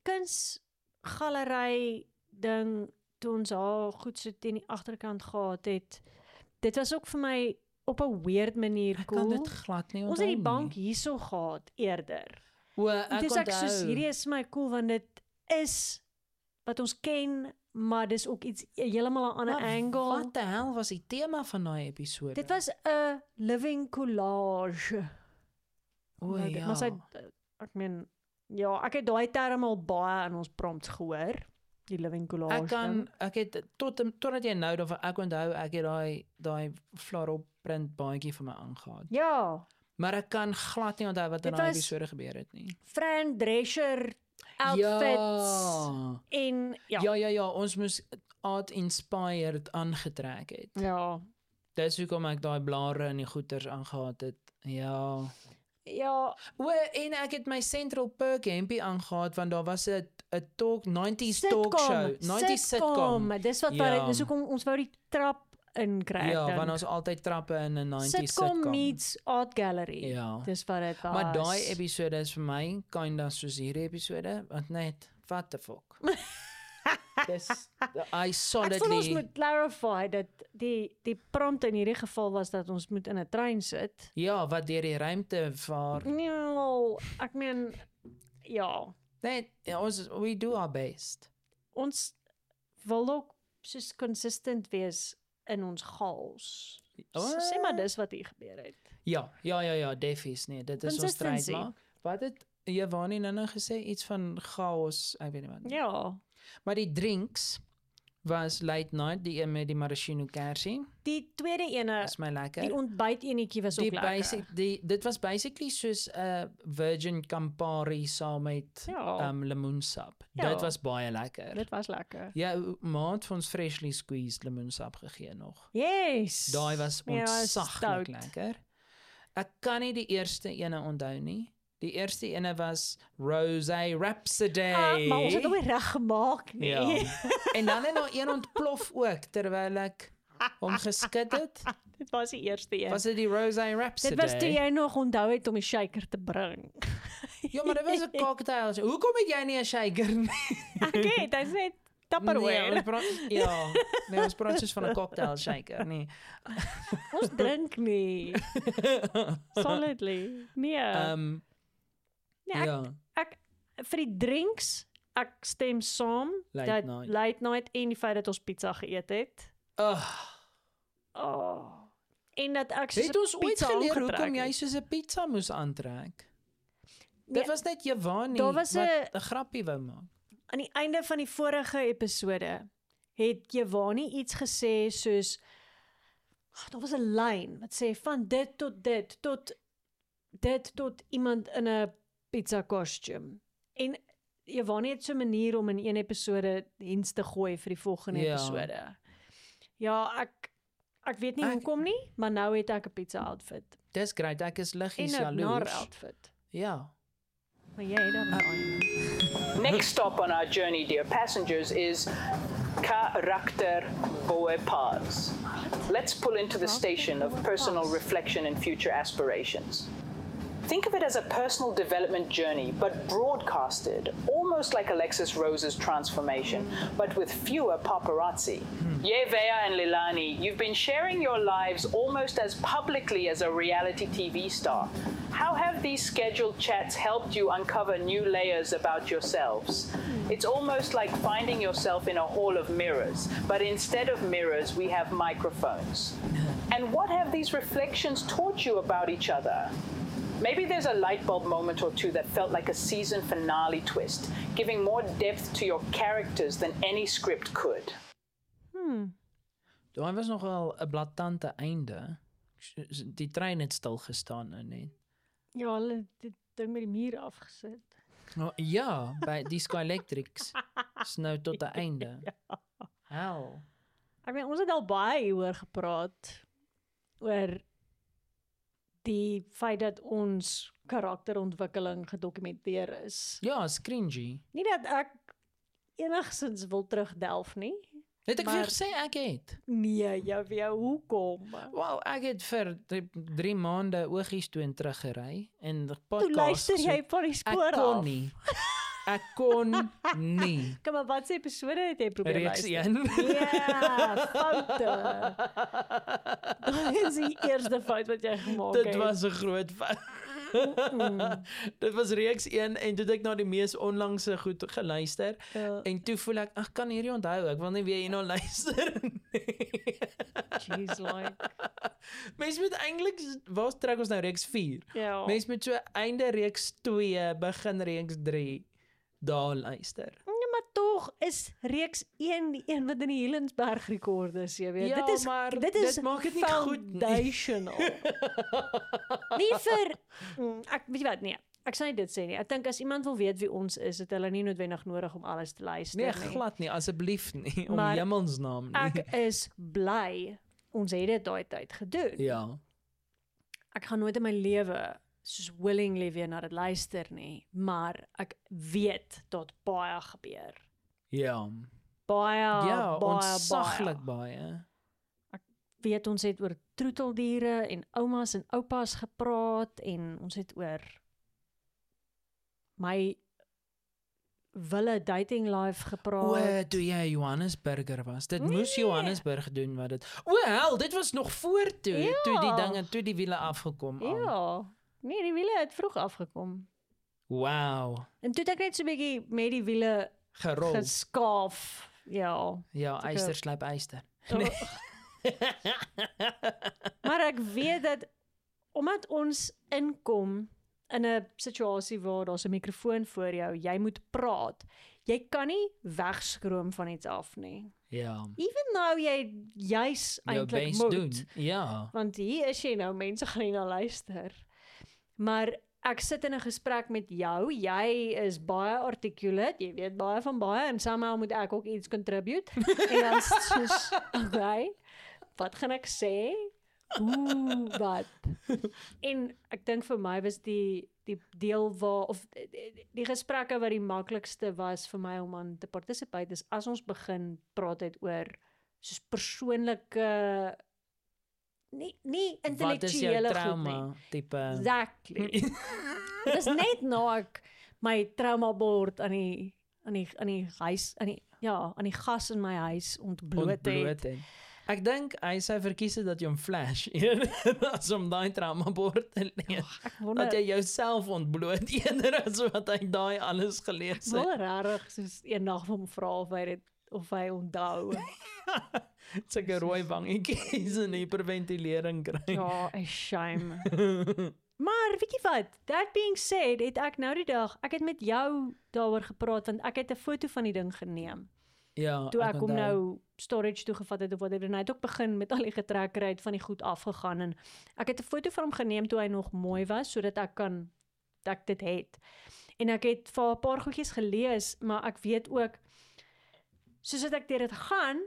kunsgalery ding toe ons haar goed so teen die agterkant gehad het. Dit was ook vir my op 'n weird manier Ek kan cool. dit glad nie onthou. Ons het die nie. bank hierso gehad eerder. Ek Dis ek soos onthou. hierdie is my cool want dit is wat ons ken, maar dis ook iets heeltemal 'n ander Maar angle. Wat die hel was die tema van daai episode? Dit was 'n living collage. O Nou, ja. Maar sy ek meen ja, ek het daai term al baie in ons prompts gehoor. Die living collage. Ek het totdat jy nou daarvan ek onthou ek het daai floral print baadjie vir my aangehad. Ja, Maar ek kan glad nie onthou wat in Dit daai was- episode gebeur het nie. Fran Drescher outfits en Ja, ons moes art inspired aangetrek het. Ja. Dis hoekom ek daai blare en die goeters aangehad het. Ja. Ja, En ek het my Central Perk hempie aangehad want daar was 'n talk 90s talk show, 90s sitcom. Dis wat Ja. dis hoekom ons wou die trap inkry. Ja, want ons altyd trappe in 'n 90s sitcom meets art gallery. Ja. Dis wat dit was. Maar daai episode is vir my kinda soos hierdie episode, want net what the fuck. Dis I Ek sal ons solidly moet clarify dat die prompt in hierdie geval was dat ons moet in 'n trein sit. ja, wat deur die ruimte vaar. Nee, ek meen ja, Net we do our best. ons wil ook soos consistent wees in ons goals. So, sê maar dis wat hier gebeur het. Ja, defies nee, dit is ons stryd Consistency. maar. Wat het Jevani nou gesê iets van chaos, ek weet nie wat. Ja, Maar die drinks was late night, die een met die maraschino kersie. die tweede ene, Is my lekker. die ontbyt enetjie was ook lekker. Dit was basically soos 'n virgin Campari saam met Ja. lemoensap. Ja. Dit was baie lekker. Dit was lekker. Ja, maat vir ons freshly squeezed lemoensap gegee nog. Yes. Daai was Ja, ontsaglik stout. lekker. Ek kan nie die eerste ene onthou nie. Die eerste ene was Rosé Rhapsody. Maar ons het hom nie reg gemaak nie. Ja. En dan het nog een ontplof ook terwyl ek hom geskit het. Dit was die eerste een. Was dit die Rosé Rhapsody? Dit was toe jy nog onthou het om die shaker te bring. Ja, maar dit was 'n cocktail. Hoekom het jy nie 'n shaker nie? Ek het net Tupperware. ons praat soos van 'n cocktail shaker, nee. Ons drink nie. Solidly. Nee. Nee, ja. ek vir die drinks, ek stem saam Late dat night. late night en die feit dat ons pizza geëet het. En dat ek soos Het 'n ons ooit pizza geleer aangetrek hoekom jy het. soos 'n pizza moes aantrek? Nee, Dit was net Jevani daar was wat 'n- 'n grappie wou maak. Aan die einde van die vorige episode het Jevani iets gesê soos daar was 'n lyn wat sê van dit tot dit tot iemand in 'n pizza costume. En Jevani het so 'n manier om in een episode hens te gooi vir die volgende Ja. episode. Ja, ek weet nie hoekom nie, maar nou het ek 'n pizza outfit Dis great, ek is liggies en 'n nar jaloers. outfit. Ja. Maar jy het dan Next stop on our journey, dear passengers, is Karakter Boepaz. Let's pull into the station of personal reflection and future aspirations. Think of it as a personal development journey, but broadcasted, almost like Alexis Rose's transformation, but with fewer paparazzi. Yevea and Lilani, you've been sharing your lives almost as publicly as a reality TV star. How have these scheduled chats helped you uncover new layers about yourselves? It's almost like finding yourself in a hall of mirrors, but instead of mirrors, we have microphones. And what have these reflections taught you about each other? Maybe there's a light bulb moment or two that felt like a season finale twist, giving more depth to your characters than any script could. Daar was nogal 'n blaatante einde. Die trein het stil gestaan nou net. Ja, hulle het dit ding met die muur afgesit. Oh, ja, by die Sky Electrics is nou tot 'n einde. Hel. Ek meen ons het al baie hieroor gepraat oor die feit dat ons karakterontwikkeling gedokumenteer is. Ja, is cringy. Nie dat ek enigsins wil terugdelf nie. Het ek Maar- vir gesê ek het? Nee, jou hoekom? Wel, ek het vir 3 maande oogies toe en terug gery en die Toe podcast. luister jy van die Ek spoor kon af. nie. Ek kon nie. Kom maar, wat se episode het jy probeer Reeks luister? 1. Ja, foute. Dit is die eerste fout wat jy gemaak het. Dit was 'n groot fout. Dit was reeks 1 en toe het ek na die mees onlangse goed geluister Ja. en toe voel ek, ag kan hierdie onthou, ek wil nie weer hierna luister nie. Jeez, like. Mens moet eintlik, waar trek ons nou reeks 4? Ja. Mens moet so einde reeks 2, begin reeks 3 daar luister. Ja, maar tog is reeks 1 die een wat in die Helensberg rekord is, jy weet. Ja, maar dit is dit maak dit nie goed nie. foundational. Nie vir ek weet jy wat, nee. Ek sal nie dit sê nie. Ek dink as iemand wil weet wie ons is, het hulle nie noodwendig nodig om alles te luister Nee, nie. glad nie, asseblief nie, om Maar hemelsnaam nie. Ek is bly ons het dit daai tyd gedoen. Ja, Ek gaan nooit in my lewe soos willingly weer na dit luister nie, maar ek weet dat baie gebeur. ja. Baie, Ja, baie, ontsaglik baie. Weet ons het oor troeteldiere en oumas en oupas gepraat en ons het oor my wille dating life gepraat. Toe jy Johannesburger was. Dit moes Johannesburg doen wat dit. Hel, dit was nog voor toe, Ja. toe die dinge, toe die wiele afgekom al. Ja. Nee, die wiele het vroeg afgekom. Wow. En toe het ek net so 'n bietjie met die wiele Gerol. geskaaf. Ja. Ja, yster slyp yster. Maar ek weet dat omdat ons inkom in 'n situasie waar daar's 'n mikrofoon voor jou, jy moet praat. Jy kan nie wegskroom van iets af nie. Ja. Even nou jy juis Jou eintlik best moet. doen. Ja. Want hier is jy nou, mense gaan nie na luister. Maar ek sit in 'n gesprek met jou, jy is baie articulate, jy weet baie van baie en somehow moet ek ook iets contribute. En dan soos, okay, wat gaan ek sê? Wat? En ek dink vir my was die deel waar, of die gesprekke wat die maklikste was vir my om aan te participate is as ons begin praat uit oor soos persoonlike nie Wat is jou intellektuele goed trauma nie. tipe? Exactly. Dit is net nou ek my trauma bord aan die huis aan die gas in my huis ontbloot het. Het. Ek dink hy sou verkies het dat jy hom flash as om daai trauma bord te lees. Ek wonder Dat jy jouself ontbloot eerder as wat hy daai alles gelees het. wel regtig soos eendag van hom vra of hy onthou. Sulke rooi wangetjies en hiperventilering kry. Ja, 'n shame. Maar weet jy wat? That being said, het ek nou die dag, ek het met jou daaroor gepraat want ek het 'n foto van die ding geneem. Ja, Toe ek hom onthou. nou storage toe gevat het of whatever, en hy het ook begin met al die getrekkerheid van die goed afgegaan en ek het 'n foto van hom geneem toe hy nog mooi was sodat ek dit het. En ek het vir 'n paar goedjies gelees, maar ek weet ook soos ek deur dit gaan,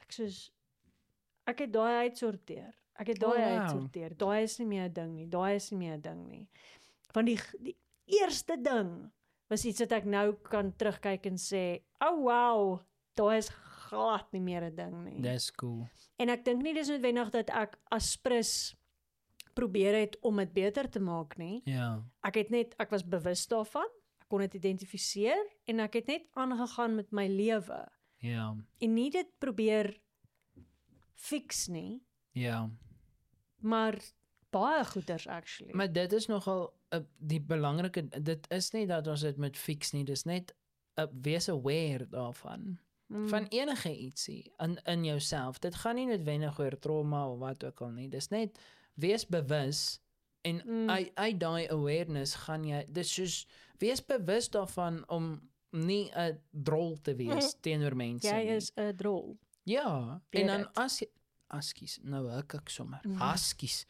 ek het daai uitsorteer. Ek het daai uitsorteer. Daai is nie meer 'n ding nie. Daai is nie meer 'n ding nie. Want die eerste ding was iets wat ek nou kan terugkyk en sê, "Oh wow, daai is glad nie meer 'n ding nie." Dis cool. En ek dink nie dis noodwendig dat ek as prins probeer het om dit beter te maak nie. Ja. Ek was bewus daarvan. Ek kon dit identifiseer en ek het net aangegaan met my lewe. Ja. En nie dit probeer fix nie, Ja. maar baie goeders actually. Maar dit is nogal die belangrike, dit is nie dat ons dit moet fix nie, dis net wees aware daarvan. Van enige ietsie in jouself. Dit gaan nie noodwendig oor trauma of wat ook al nie. Dis net wees bewus en uit daai awareness gaan jy, dis soos wees bewus daarvan om nie 'n drol te wees teenoor mense Jy nie. is 'n drol. Ja, Weet en dan het. as jy askies, nou ek sommer. Askies.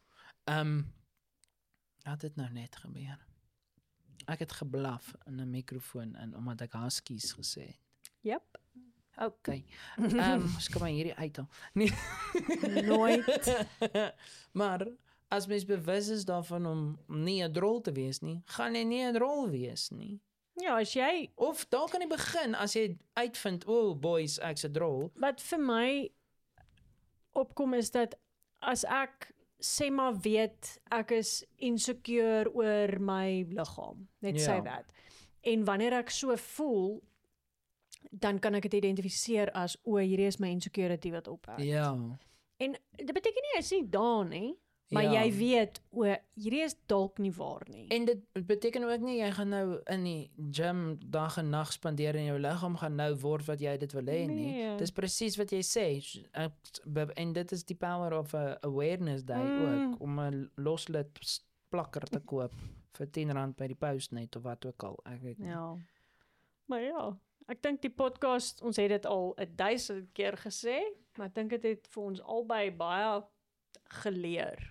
Wat het nou net gebeur? Ek het geblaf in 'n mikrofoon in omdat ek huskies gesê het. Yep. Okay. Skop maar hierdie uit dan. Nee. Nooit. Maar as mens bewus is daarvan om nie 'n drol te wees nie, gaan jy nie 'n drol wees nie. Ja, as jy Of daar kan jy begin as jy uitvind, boys, ek's 'n drol. wat vir my opkom is dat as ek sê maar weet ek is insecure oor my liggaam, net Ja. sê dat. En wanneer ek so voel, dan kan ek dit identifiseer as, hierdie is my insecurity wat ophou. Ja. En dit beteken nie, hy is nie daar nie, maar Ja. jy weet, hierdie is dalk nie waar nie. En dit beteken ook nie jy gaan nou in die gym dag en nag spandeer en jou liggaam gaan nou word wat jy dit wil hê nie. Nee. Dis presies wat jy sê. En dit is die power of 'n awareness day ook om 'n loslid plakker te koop vir R10 by die Postnet of wat ook al. Ek weet nie. Ja. Maar ja, ek dink die podcast, ons het dit al 1000 keer gesê, maar ek dink dit het vir ons albei baie geleer.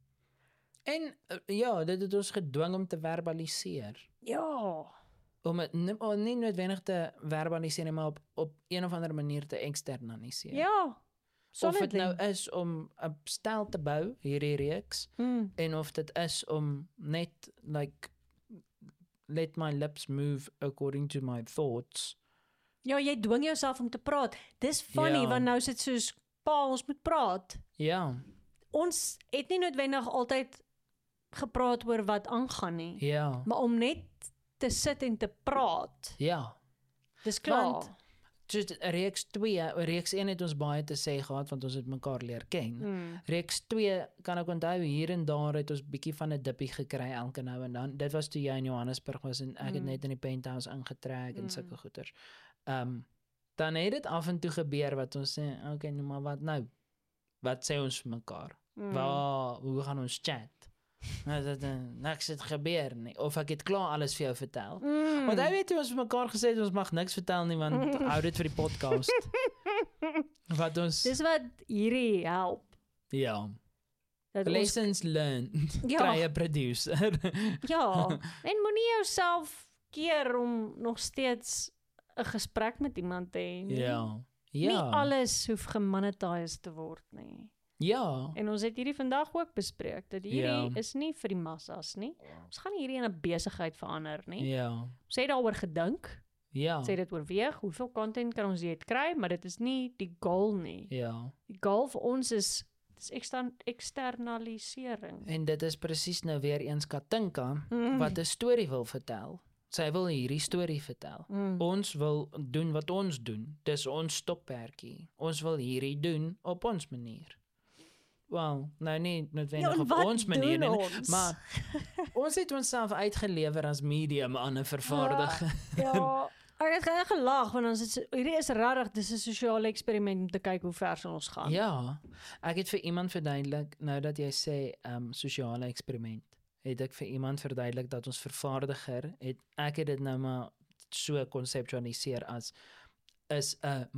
En ja, dit het ons gedwing om te verbaliseer. Ja. Om dit nie noodwendig te verbaliseer nie, maar op een of ander manier te externaliseer. Ja. Of dit nou is om 'n stel te bou, hierdie reeks, en of dit is om net like let my lips move according to my thoughts. Ja, jy dwing jouself om te praat. Dis funny, Ja. want nou sit soos, pa, ons moet praat. Ja, Ons het nie noodwendig altyd gepraat oor wat aangaan nie, ja, maar om net te sit en te praat, ja. dis klaar. Want soos reeks 1 het ons baie te sê gehad, want ons het mekaar leer ken. Reeks 2 kan ek onthou, hier en daar het ons bietjie van 'n dippie gekry elke nou en dan. Dit was toe jy in Johannesburg was en ek het net in die penthouse ingetrek en sulke goeters. Dan het dit af en toe gebeur wat ons sê, okay, nou maar wat nou? Wat sê ons vir mekaar? Hoe gaan ons chat? Niks het gebeur nie. Of ek het klaar alles vir jou vertel. Want hy weet toe ons vir mekaar gesê het, ons mag niks vertel nie, want hou dit vir die podcast. Wat ons... Dis wat hierdie help. Ja. Dat ons, Lessons learned. Ja. Kry 'n producer. ja, en moenie jouself keer om nog steeds 'n gesprek met iemand te hê nie. Ja. Nie Ja. alles hoef gemonetiseer te word nie. Ja. En ons het hierdie vandag ook bespreek, dat hierdie Ja. is nie vir die massas nie. Ons gaan hierdie in 'n besigheid verander nie. Ja. Ons het daaroor gedink, Ja. ons het dit oorweeg, hoeveel content kan ons hier kry, maar dit is nie die goal nie. Ja. Die goal vir ons is externalisering. En dit is presies nou weer eens Katinka wat 'n storie wil vertel. Sy wil hierdie storie vertel. Ons wil doen wat ons doen. Dis ons stokperdjie. Ons wil hierdie doen op ons manier. Wel, nou nie noodwendig en op wat ons manier doen nie, ons? maar ons het onsself uitgelewer as medium aan 'n vervaardiger. Ja, ek het reg gelag want ons het hierdie is regtig, dis 'n sosiale eksperiment om te kyk hoe ver sal ons gaan. Ja, ek het vir iemand verduidelik, nou dat jy sê sosiale eksperiment, het ek vir iemand verduidelik dat ons vervaardiger, ek het dit nou maar so konseptualiseer as, is 'n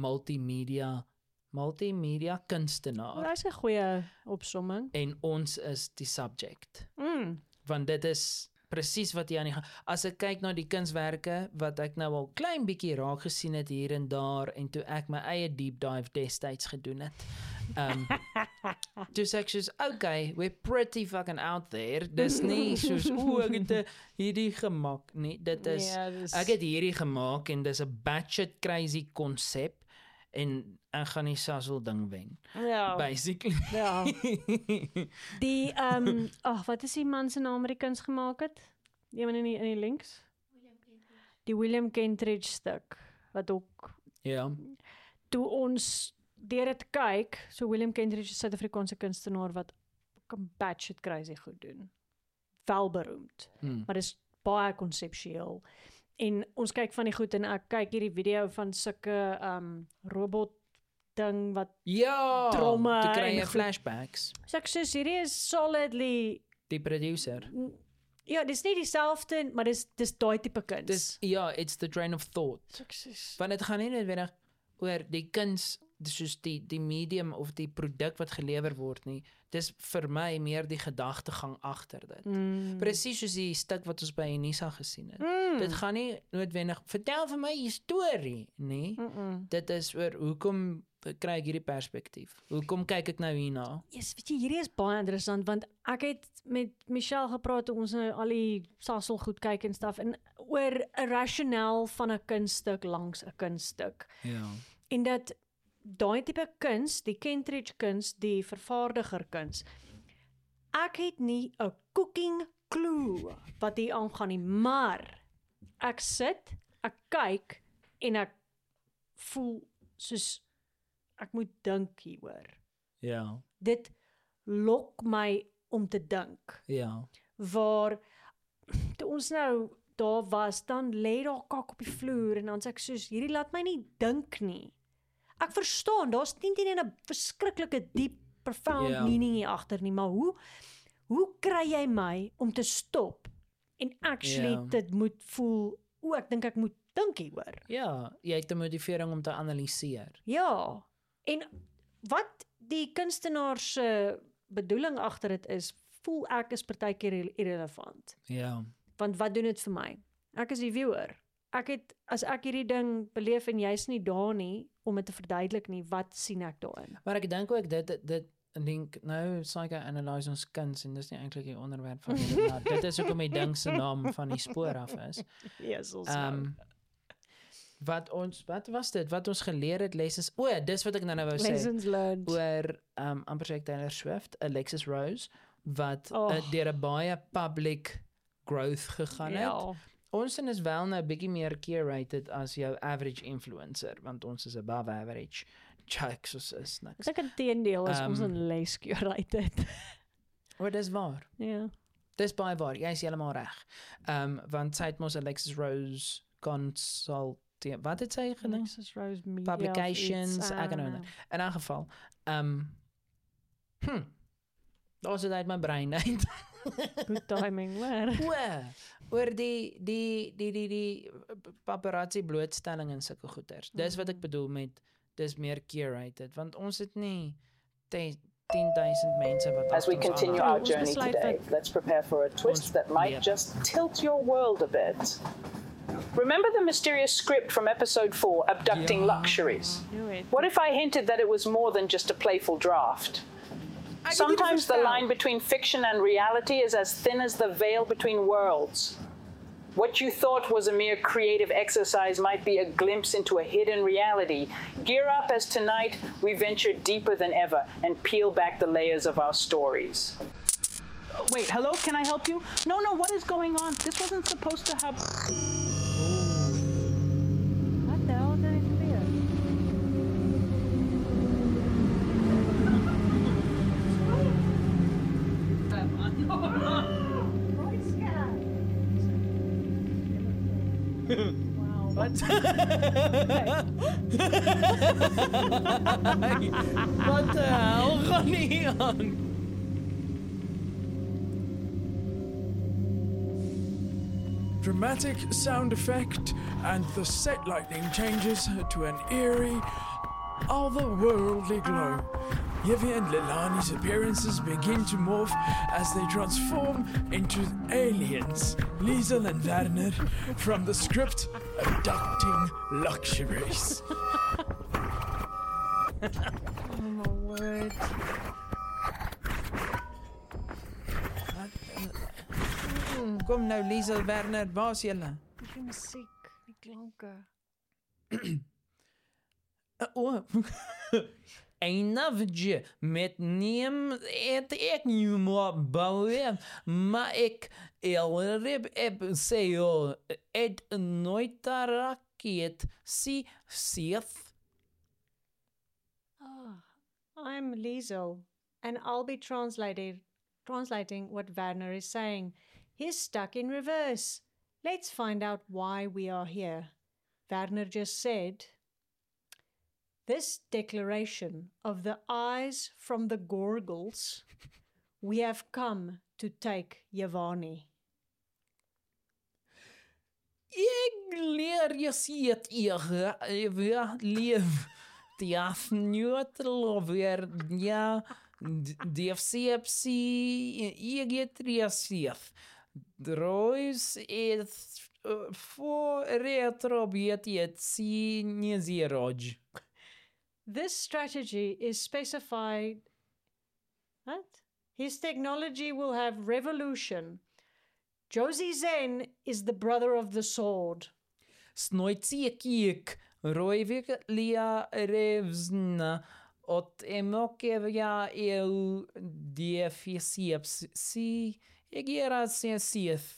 multimedia kunstenaar Dit is 'n goeie opsomming. en ons is die subject. Want dit is presies wat jy aan die gang. As ek kyk na die kunswerke wat ek nou al klein bietjie raak gesien het hier en daar en toe ek my eie deep dive destyds gedoen het. Toe sê ek soos, okay, we're pretty fucking out there. Dis nie soos, ek het hierdie gemaak nie. Dit is, Ja, dis- ek het hierdie gemaak en dis 'n batshit crazy konsep en ek gaan die Sasol ding wen. Ja. Basically. Ja. Die wat is die man se naam wat die kuns gemaak het? Die een in die links? Die William Kentridge stuk wat ook Ja. toe ons deur dit kyk, so William Kentridge is 'n Suid-Afrikaanse kunstenaar wat kan batshit crazy goed doen. Welberoemd, maar dis baie konseptueel. En ons kyk van die goed en ek kyk hierdie video van sulke robot ding wat Ja, Dromme toe kry en jy goed. flashbacks. so ek sê hierdie is solidly Die producer. ja, dis nie dieselfde, maar dis daai tipe kuns. Dis ja, it's the train of thought. Sukses. Want dit gaan nie noodwendig oor die kuns, dis soos die medium of die produk wat gelewer word nie. Dis vir my meer die gedagtegang agter dit. Presies soos die stuk wat ons by Unisa gesien het. Dit gaan nie noodwendig vertel vir my 'n storie nie. Dit is oor hoekom kry ek hierdie perspektief? Hoekom kyk ek nou hierna? Yes, weet jy, hierdie is baie interessant want ek het met Michelle gepraat toe ons nou al die Sasol goed kyk en stuff en oor 'n rasioneel van 'n kunststuk langs 'n kunststuk. Ja. En dat daai tipe kuns, die Kentridge kuns, die vervaardiger kuns. Ek het nie 'n cooking clue wat hier aangaan nie, maar ek sit, ek kyk en ek voel soos ek moet dink hieroor. Ja. Dit lok my om te dink. Ja. Waar toe ons nou daar was, dan lê daar kak op die vloer en dan sê ek soos, hierdie laat my nie dink nie. Ek verstaan, daar's nie 'n verskriklike diep, profound meaning hier agter nie, maar hoe kry jy my om te stop en actually dit moet voel, ek dink ek moet dink hieroor. Ja, jy het 'n motivering om te analiseer. Ja, en wat die kunstenaar se bedoeling agter dit is, voel ek is partykeer irrelevant. Ja. Want wat doen dit vir my? Ek is die viewer. As ek hierdie ding beleef en jy's nie daar nie, om dit te verduidelik nie, wat sien ek daarin? Maar ek dink ook dit dink nou psychoanalyse ons kuns en dis nie eintlik die onderwerp van dit, maar dit is hoekom die ding se naam van die spoor af is. Yes, Wat was dit? Wat ons geleer het lessons. Dis wat ek nou wou sê. Lessons learned. Oor amper sê ek Taylor Swift, Alexis Rose, wat deur 'n baie public growth gegaan het. Ja. Ons is wel nou bietjie meer curated as jou average influencer, want ons is above average. Jokes is niks. Ek dink inteendeel is ons in les curated. Dis waar. Ja. Dis baie waar. Jy is heeltemal reg. Want sy het mos Alexis Rose consult. Wat het sy genoem? Alexis Rose Media Publications, ek kan nou. In 'n geval, daar's dit uit my brein uit. Good timing, waar? Oor die paparazzi blootstelling en sulke goeters. Dis wat ek bedoel met dis meer curated, want ons het nie 10,000 mense wat As we continue our journey today, let's prepare for a twist that might just tilt your world a bit. Remember the mysterious script from episode 4, Abducting Luxuries? What if I hinted that it was more than just a playful draft? Sometimes the line between fiction and reality is as thin as the veil between worlds. What you thought was a mere creative exercise might be a glimpse into a hidden reality. Gear up as tonight we venture deeper than ever and peel back the layers of our stories. Wait, hello? Can I help you? No, what is going on? This wasn't supposed to have... Wat the hell het gebeur? Wat? Wat de hel gaan hier aan? Dramatic sound effect, and the set lighting changes to an eerie, otherworldly glow. Yevie and Lilani's appearances begin to morph as they transform into aliens, Liesel and Werner, from the script Abducting Luxuries. Oh my word. Kom nou, Liesel, Werner, waar is julle? Die musiek, die klanke. Einavje met neem het ek nie meer bouwen, maar ek elrib heb sê het nooit raket si sief. I'm Liesel, and I'll be translating what Werner is saying. He's stuck in reverse. Let's find out why we are here. Werner just said, this declaration of the eyes from the Gorgles, we have come to take Yevani. Ek leer jy sê jy leef die afneutel weer ja die FCFC ek het reasief drois is voor retro het si nie zeroj. This strategy is specified. What? His technology will have revolution. Josie Zen is the brother of the sword. Snoitsie kiek, roivik lia revsna, ot emokevja eu deficiep si, egera sensieth,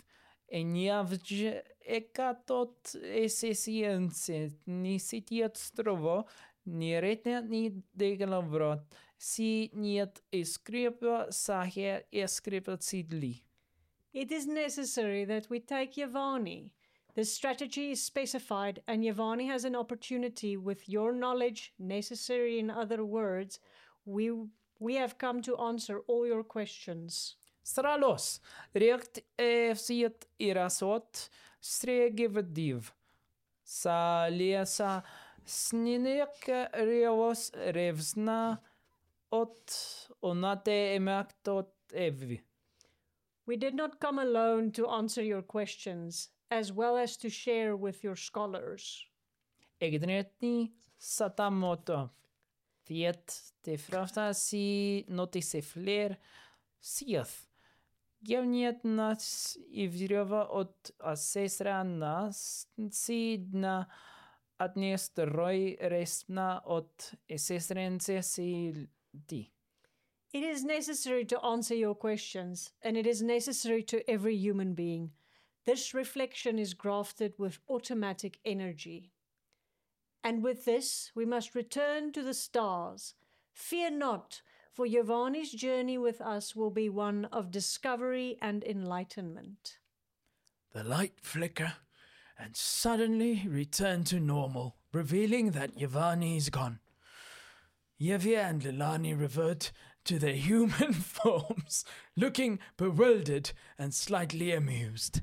En ja, ek het tot SSC nie citiert strovo, nie red nie degelo vrot, si niet escripa sahe escripa sidli. It is necessary that we take Yavani. The strategy is specified, and Yavani has an opportunity with your knowledge necessary. In other words, we have come to answer all your questions. Stralos, rekt siet irasot, stregeveddiv. Sa lesa sninek revos revsna ot onate emaktot evi. We did not come alone to answer your questions, as well as to share with your scholars. Ek het net nie satamoto. Fiet te frafta si notise fler sieth. Gev niet nas ivrova ot assesra nas sidna adnesteroi resna ot assesrense si di. It is necessary to answer your questions, and it is necessary to every human being. This reflection is grafted with automatic energy. And with this, we must return to the stars. Fear not, for Yavani's journey with us will be one of discovery and enlightenment. The light flicker and suddenly return to normal, revealing that Yavani is gone. Yevia and Lilani revert to their human forms, looking bewildered and slightly amused.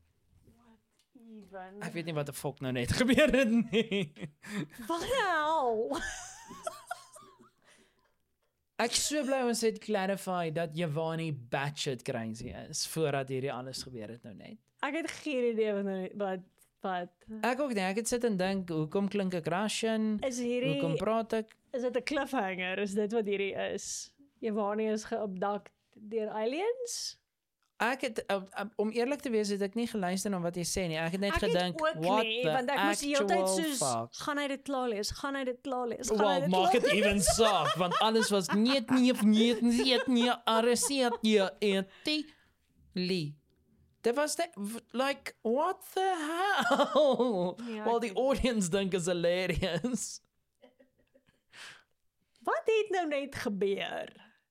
Ek weet nie wat 'n fok nou net gebeur het nie. Wow! Ek is so bly ons het clarify dat Yavani batshit crazy is voordat hierdie alles gebeur het nou net. Ek het geen idee wat Ek ook nie, ek het sit en dink, hoekom klink ek Russian? is hierdie Hoekom praat ek? is dit 'n cliffhanger? Is dit wat hierdie is? Yavani is geabduct deur aliens? Ek het om eerlik te wees het ek nie geluister na wat jy sê nie. Ek het net Ek gedink, het ook what nie, the want ek moes die hele tyd actual soos fuck. gaan hy dit klaar lees, gaan hy dit klaar lees, gaan hy Well, dit maak klaar het even saak, want alles was nie arreseert nie eti li. Dit was like, what the hell? Ja, Well, ek the weet. audience think is hilarious. Wat het nou net gebeur?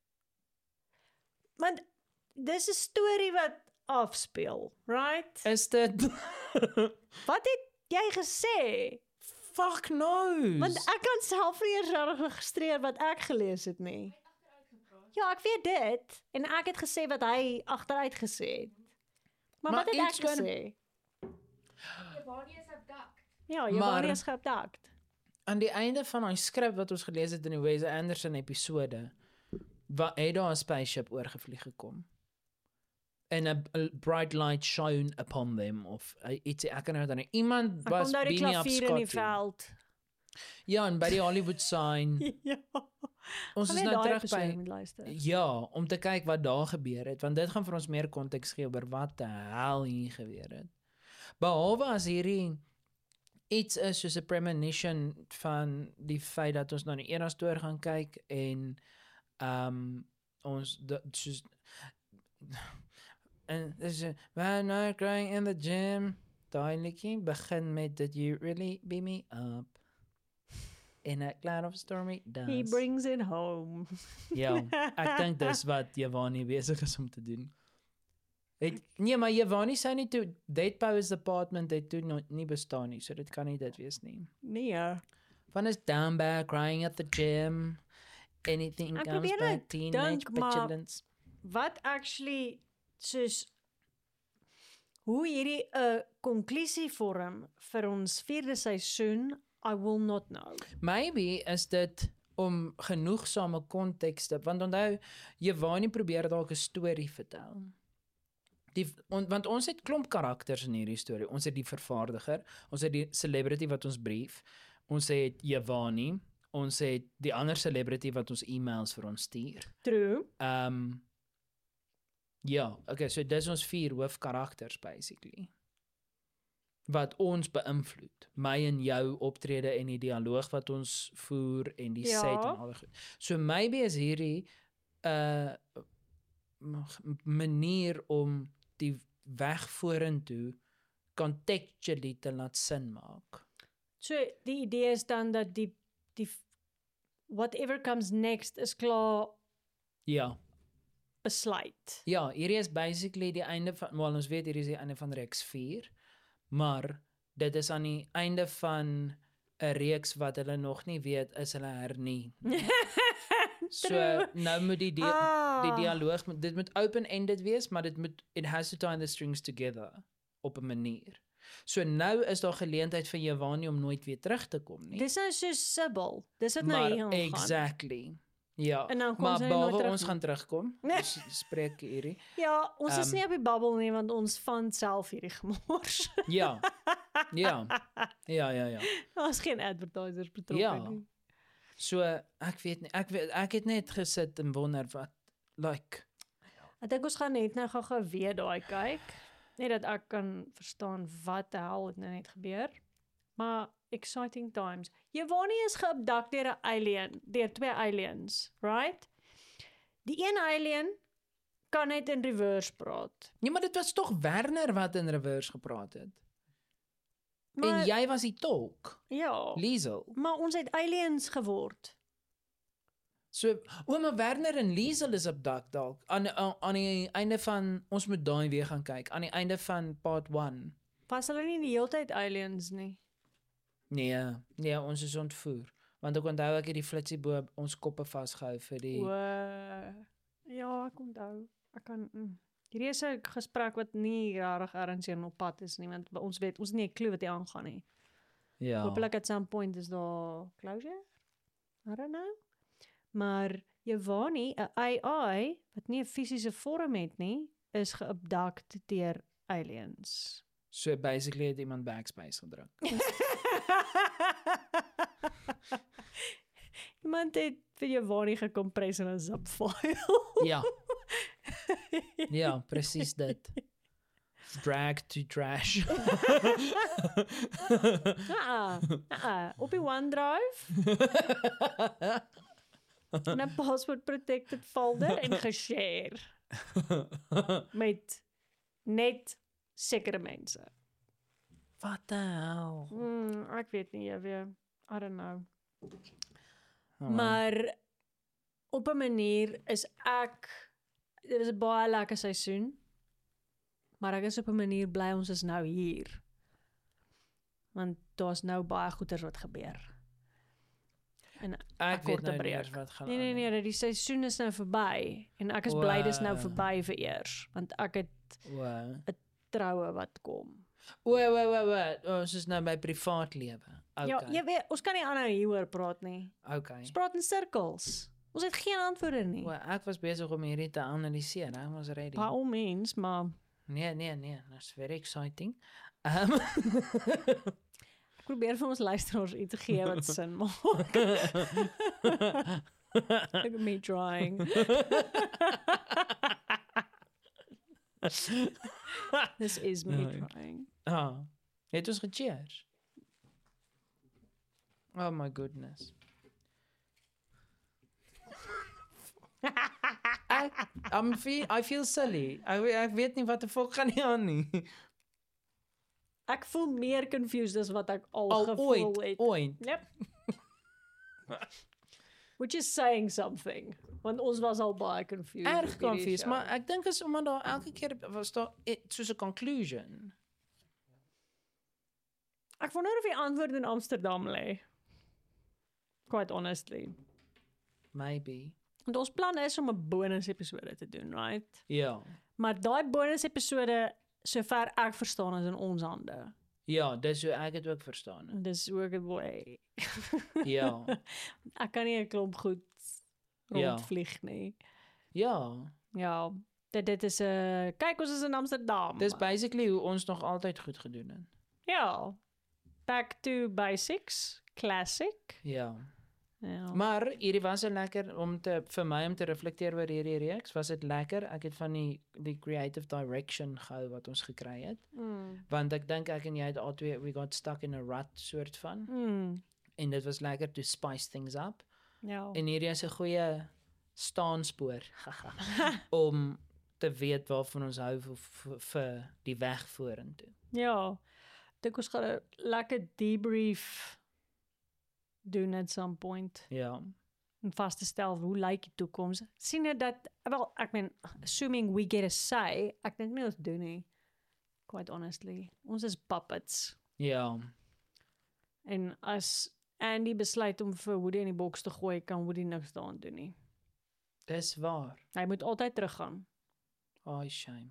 Want dis 'n storie wat afspeel, right? Is dit Wat het jy gesê? fuck knows? Want ek kan self nie eers reg registreer wat ek gelees het nie. Ja, ek weet dit en ek het gesê wat hy agteruit gesê het. Maar wat het ek iets kan- gesê? Yavani is abduct. Ja, Maar- Yavani is geabduct. Aan die einde van daai skrip wat ons gelees het in die Wes Anderson episode, wat het daar 'n spaceship oorgevlieg gekom. En 'n bright light shone upon them of iets ek kan nou dan iemand Ek was onthou die beaming up klavier in die Scotty. veld. Ja, en by die Hollywood sign. Ja. Ons Gaan is net nou daai terug episode by moet luister. ja, om te kyk wat daar gebeur het, want dit gaan vir ons meer konteks gee oor wat die hel hier gebeur het. Behalwe as hierdie iets is soos 'n premonition van die feit dat ons na die era storie gaan kyk en ons soos en dis when I crying in the gym, daai liedjie begin met that you really beat me up in a cloud of stormy dust. He brings it home. Ja, ek dink dis wat Yavani besig is om te doen. Nee, maar Yavani sê nie toe Dead Powers Department het toe nog nie bestaan nie, so dit kan nie dit wees nie. Nee. Van is down back, crying at the gym, anything Ek comes probeer back, net teenage dink, maar- petulance. Wat actually soos hoe hierdie 'n konklusie vorm vir ons 4de seisoen, I will not know. Maybe is dit om genoegsame kontekste, want onthou Yavani probeer dalk 'n storie vertel. Want ons het klomp karakters in hierdie storie. Ons het die vervaardiger, ons het die celebrity wat ons brief, ons het Yavani, ons het die ander celebrity wat ons e-mails vir ons stuur. True. Ja, okay, so dis ons 4 hoofkarakters basically. Wat ons beïnvloed. My en jou optrede en die dialoog wat ons voer en die Ja. set en al die goed. So maybe is hierdie 'n manier om die weg vorentoe contextually te laat sin maak. So die idee is dan dat die whatever comes next is klaar Ja. besluit. Ja, hierdie is basically die einde van, wel ons weet hierdie is die einde van reeks 4, maar dit is aan die einde van 'n reeks wat hulle nog nie weet is hulle hernie. So nou moet die dialoog, dit moet open-ended wees, maar it has to tie the strings together op 'n manier. So nou is daar geleentheid vir Jevani om nooit weer terug te kom nie. Dis nou so Sibyl. Dis wat nou Maar hier gaan. exactly. Ja, En dan kom maar sy nooit behalwe terug ons nie. gaan terugkom. Ons spreek hierdie. Ja, ons is nie op die babbel nie want ons van self hierdie gemors. Ja. Ja. Ja. Daar's geen advertisers betrokke Ja. nie. So ek weet nie, ek het net gesit en wonder wat like Ek dink ons gaan net nou gou weer daai kyk. Net dat ek kan verstaan wat die hel het nou net gebeur. Maar exciting times. Jevani is geabduct deur 'n alien, deur 2 aliens, right? Die een alien kan net in reverse praat. nee, maar dit was tog Werner wat in reverse gepraat het. Maar En jy was die tolk, ja, Liesel. maar ons het aliens geword. So, maar Werner en Liesel is abduct dalk aan die einde van ons moet daai weer gaan kyk, aan die einde van part 1. Was hulle nie die hele tyd aliens nie? Nee, ons is ontvoer. Want ek onthou ek het die flitsie bo ons koppe vasgehou vir die O, ja, ek onthou. Ek kan hierdie is 'n gesprek wat nie regtig ergens op pad is nie, want ons weet ons het nie 'n klou wat hier aangaan nie. ja. Hopelijk at some point is daar closure. I don't know. Maar Jevani, 'n AI wat nie 'n fisiese vorm het nie, is geabduct deur aliens. So basically het iemand backspace gedruk. Iemand het vir Jevani gekompres in 'n zip file. Ja. Ja, presies dit. Drag to trash. Op die OneDrive in 'n password protected folder en geshare met net sekere mense. Wat die hel? Ek weet nie, jy weet, I don't know. Oh, Maar op 'n manier is dit is 'n baie lekker seisoen. Maar ek is op 'n manier bly ons is nou hier. Want daar's nou baie goeters wat gebeur. En ek weet korte nou nie breek. eers wat gaan Nee, die seisoen is nou verby en ek is bly dis nou verby vir eers, want ek het Wow. troue wat kom. Ons is nou by privaat lewe. Okay. Ja, jy weet, ons kan nie aanhou hieroor praat nie. Okay. Ons praat in sirkels. Ons het geen antwoorde nie. Ek was besig om hierdie te analiseer. Ek was ready. By all means, maar Nee, that's very exciting. ek probeer vir ons luisteraars iets gee wat sin maak. Look at me trying. This is me trying. Het ons gecheers? Oh my goodness. I feel silly. Ek weet nie wat die fok gaan nie aan nie. Ek voel meer confused as wat ek al gevoel het. Ooit. Yep. Which is saying something. Want ons was al baie confused. Erg met hierdie confused, show. maar ek dink is omdat daar elke keer was daar soos 'n conclusion. Ek wonder of die antwoord in Amsterdam lê. Quite honestly. Maybe. Want ons plan is om 'n bonus episode te doen, right? Ja. Maar daai bonus episode, sover ek verstaan, is in ons hande. Ja, dis hoe ek dit ook verstaan. Dis hoe ek dit wil. Ja. Ek kan nie 'n klomp goed rondvlieg nie. Ja. Ja, dit is 'n kyk, ons is in Amsterdam. Dis basically hoe ons nog altyd goed gedoen het. Ja. Back to basics, classic. Ja. Ja. Maar hierdie was 'n lekker vir my om te reflekteer oor hierdie reeks. Was dit lekker? Ek het van die creative direction gehou wat ons gekry het. Want ek dink ek en jy het albei we got stuck in a rut soort van. En dit was lekker to spice things up. Ja. En hierdie is 'n goeie staanspoor om te weet waarvan ons hou vir die weg vorentoe. Ja, dink ons gaan 'n lekker debrief doen at some point. Ja. En vas te stel hoe lyk die toekoms. Sien jy dat, wel, ek meen, assuming we get a say, ek dink nie ons doen nie. Quite honestly. Ons is puppets. Ja. En as Andy besluit om vir Woody in die boks te gooi, kan Woody niks daaraan doen nie. Dis waar. Hy moet altyd teruggaan. Ai, shame.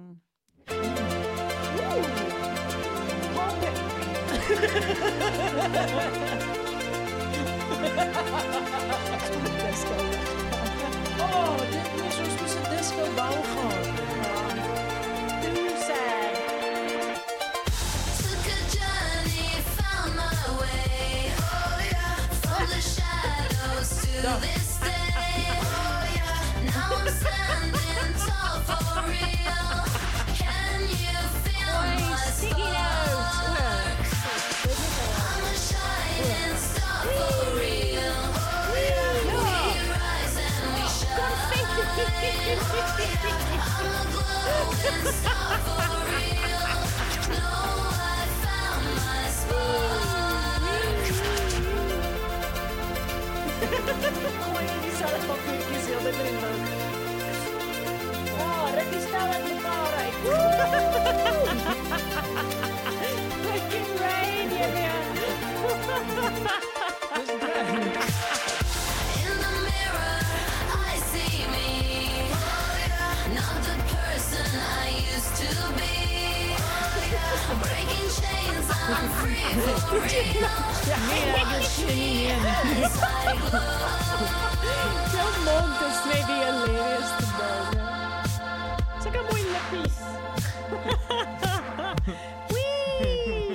Oh, dit is ons moes 'n disco bal gaan. Too sad. Took a journey, found my way. Oh yeah, from the shadows to this day. Oh yeah, now I'm standing tall for real. Can you feel my spark? I'm a shining star for real. Oh yeah, we rise and we shine. I'm a glowing star for real. No, I found my spark. Die selfs papiertjies heel dit erin nou. Dit is nou uit mekaar uit. Fucking rain, In the mirror, I see me. Oh yeah, not the person I used to be. Oh yeah, breaking chains, I'm free for real. As I glow. Jou mond is net die hilarious te bou. Sulke mooi lippies. Wee!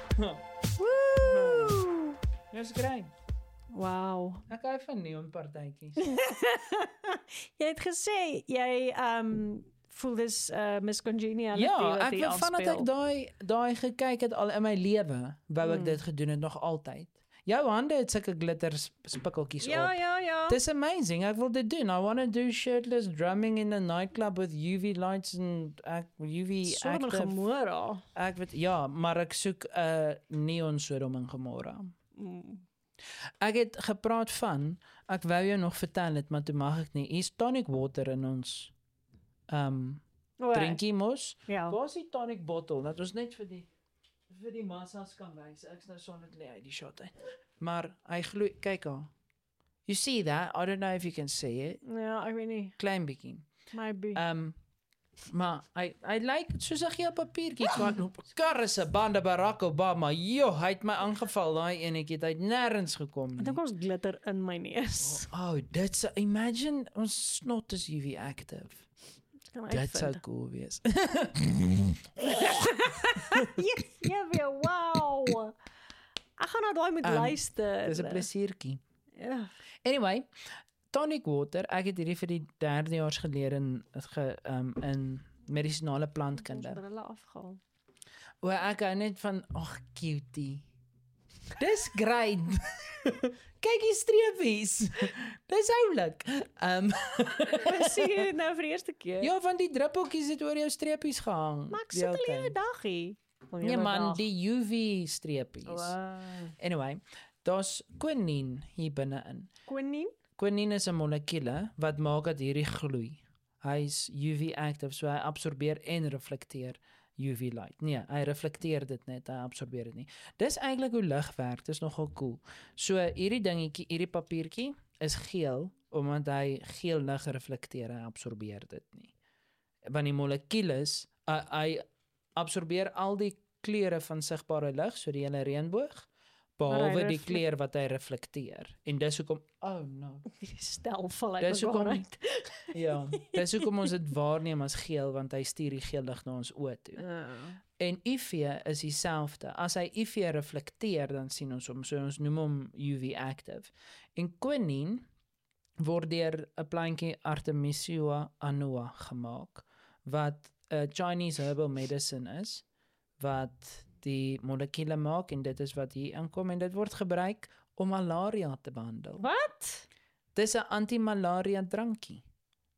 Woo! Dis great. Wow. Ek hou van neonpartytjies. Jy het gesê jy voel dis Miss Congeniality Ja, wat ek jy wil vandat ek daai gekyk het al in my lewe, wou ek dit gedoen het nog altyd. Jou hande het sulke glitter spikkeltjies Ja, op. ja. Dis amazing. Ek wil dit doen. I want to do shirtless drumming in a nightclub with UV lights and UV Sodom en active. Gomorra. Ek weet ja, maar ek soek 'n neon Sodom en Gomorra. Ek het gepraat van, ek wou jou nog vertel het, maar toe mag ek nie. Hier's tonic water in ons drinkie mos. Ja. Waar is die tonic bottle? Dat ons net vir die massas kan wys. Ek's nou sonder lê uit die shot uit. Maar hy gloei, kyk haar. You see that? I don't know if you can see it. Ja, ek weet nie. Klein bietjie. Maybe. Maar hy lyk soos 'n geel papiertjie karre se bande Barack Obama. Jo, hy het my aangeval daai enetjie. Hy het nêrens gekom Ek nie. dink ons glitter in my neus. Oh, dit's imagine ons snot is UV active. Kan Dit sou uitvind. cool wees. Ja, weer wow. Ek gaan nou daai moet luister. Dis 'n plesiertjie. Ja. Anyway, tonic water, ek het hierdie vir die 3de jaars geleer in medisinale Ons plantkunde. het hulle afgehaal. O, ek hou net van, cutie. Dis great. Kyk die streepies. Dis oulik. Sien jy dit nou vir die eerste keer? Ja, van die druppeltjies het oor jou streepies gehang. Maar ek die sit hele al tyd. hele dag hier. Nee man, die UV streepies. Wow. Anyway, daar's quinine hier binne-in. Quinine? Quinine is 'n molekuule wat maak dat hierdie gloei. Hy's UV active, so hy absorbeer en reflekteer UV light. Nee, hy reflekteer dit net, hy absorbeer dit nie. Dis eintlik hoe lig werk, dis nogal cool. So hierdie dingetjie, hierdie papiertjie is geel omdat hy geel lig reflekteer, hy absorbeer dit nie. Want die molekules, hy absorbeer al die kleure van sigbare lig, so die hele reënboog, behalwe die kleur wat hy reflekteer. En dis hoekom, oh no. Die stel val uit Dis mekaar hoekom- uit. Ja, dis hoekom ons dit waarneem as geel, want hy stuur die geel lig na ons oë toe. En UV is dieselfde. As hy UV reflekteer, dan sien ons hom, so ons noem hom UV active. En quinine word deur 'n plantjie Artemisia annua gemaak, wat 'n Chinese herbal medicine is, wat die molekule maak en dit is wat hier inkom en dit word gebruik om malaria te behandel. Wat? Dis 'n anti-malaria drankie.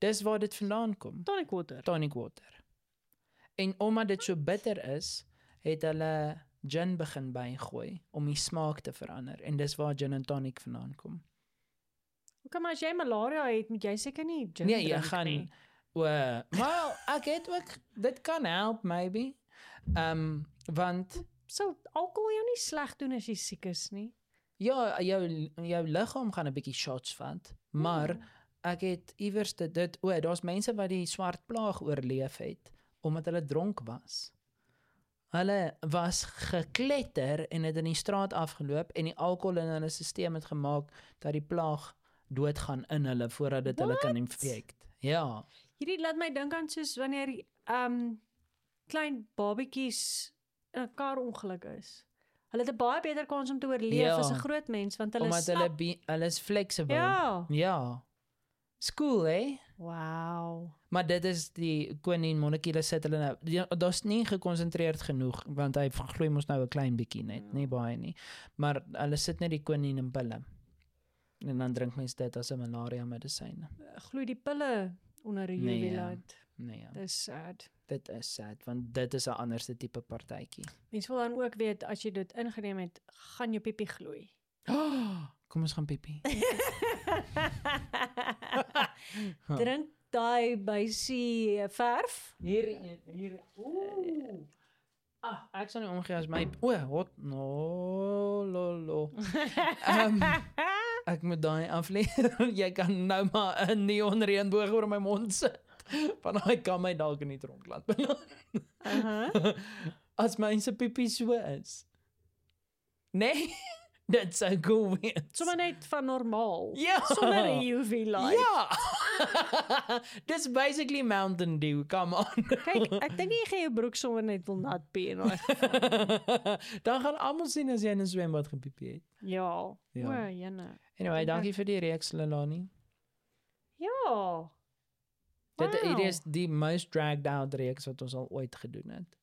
Dis waar dit vandaan kom. Tonic water. Tonic water. En omdat dit so bitter is, het hulle gin begin bygooi om die smaak te verander. En dis waar gin and tonic vandaan kom. Okay, maar as jy malaria het, moet jy seker nie gin Nee, jy drink gaan nie. maar ek het ook dit kan help maybe. Want Sal alkohol jou nie sleg doen as jy siek is nie? ja, jou liggaam gaan 'n bietjie shots vat, maar ek het iewers daar's mense wat die swart plaag oorleef het omdat hulle dronk was. Hulle was gekletter en het in die straat afgeloop en die alkohol in hulle stelsel het gemaak dat die plaag doodgaan in hulle voordat dit hulle kan infect. Ja. Hierdie laat my dink aan soos wanneer klein babatjies in 'n karongeluk is. Hulle het 'n baie beter kans om te oorleef Ja. as 'n groot mens want hulle Omdat snap. hulle is flexible. Ja. Ja. School, hè? Wow. Maar dit is die koningin monarkie, sit hulle nou. Daar's nie gekonsentreerd genoeg want hy gloei mos nou 'n klein bietjie net, nie baie nie. Maar hulle sit net die koningin in pille. En dan drink mens dit as 'n malaria medisyne. Gloei die pille onder 'n Nee, UV-light. Nee, Dis sad. dit is sad want dit is 'n anderste tipe partytjie. Mens wil dan ook weet as jy dit ingeneem het, gaan jou piepie gloei. Kom ons gaan piepie. Drink daai bysie verf. Hier. Ooh. Ek sal nie omgee as my wat no lolo. Ek moet daai afleer. Jy kan nou maar 'n neonreënboog oor my mond sit. Want hy kan my dalk in die tronk laat beland. As mense piepie so is. Nee, dit sou cool wees. Sommer net van normaal. Ja. Sonder 'n UV-light. Ja. Dis basically Mountain Dew, come on. Kyk, ek dink jy gaan jou broek sommer net wil nat pee in daai. Dan gaan almal sien as jy in 'n swembad gepiepie het. Ja. Ja. O, jene. Anyway, dankie vir die reeks, Lelani. Ja. Dit is die most dragged out reeks wat ons al ooit gedoen het.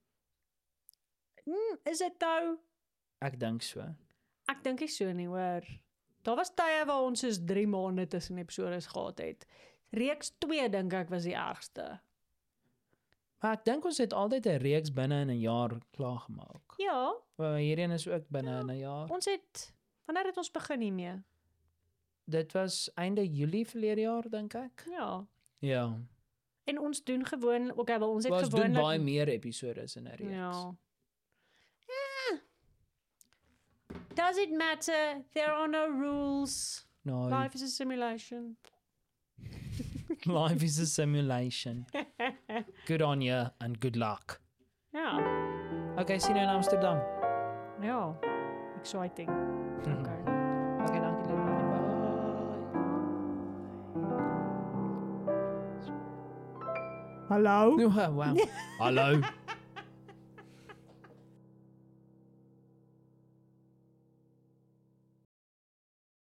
Is dit nou? Ek dink so. Ek dink nie so nie, hoor. Daar was tye waar ons soos 3 maande tussen episodes gehad het. Reeks 2 dink ek was die ergste. Maar ek dink ons het altyd 'n reeks binne in 'n jaar klaar gemaak. Ja, Maar hierdie is ook binne in 'n jaar. ons het wanneer het ons begin hiermee? Dit was einde Julie verlede jaar dink ek. Ja. Ja. En ons doen gewoon, okay, wel ons het Ons doen gewoonlik baie meer episodes in 'n reeks. Ja. Does it matter? There are no rules. No, Life is a simulation. life is a simulation. Good on you and good luck. Ja. Okay, sien jou in Amsterdam. Ja. Exciting. Okay. Okay, dankie Lelani. Bye. Hallo. Wow. Hallo.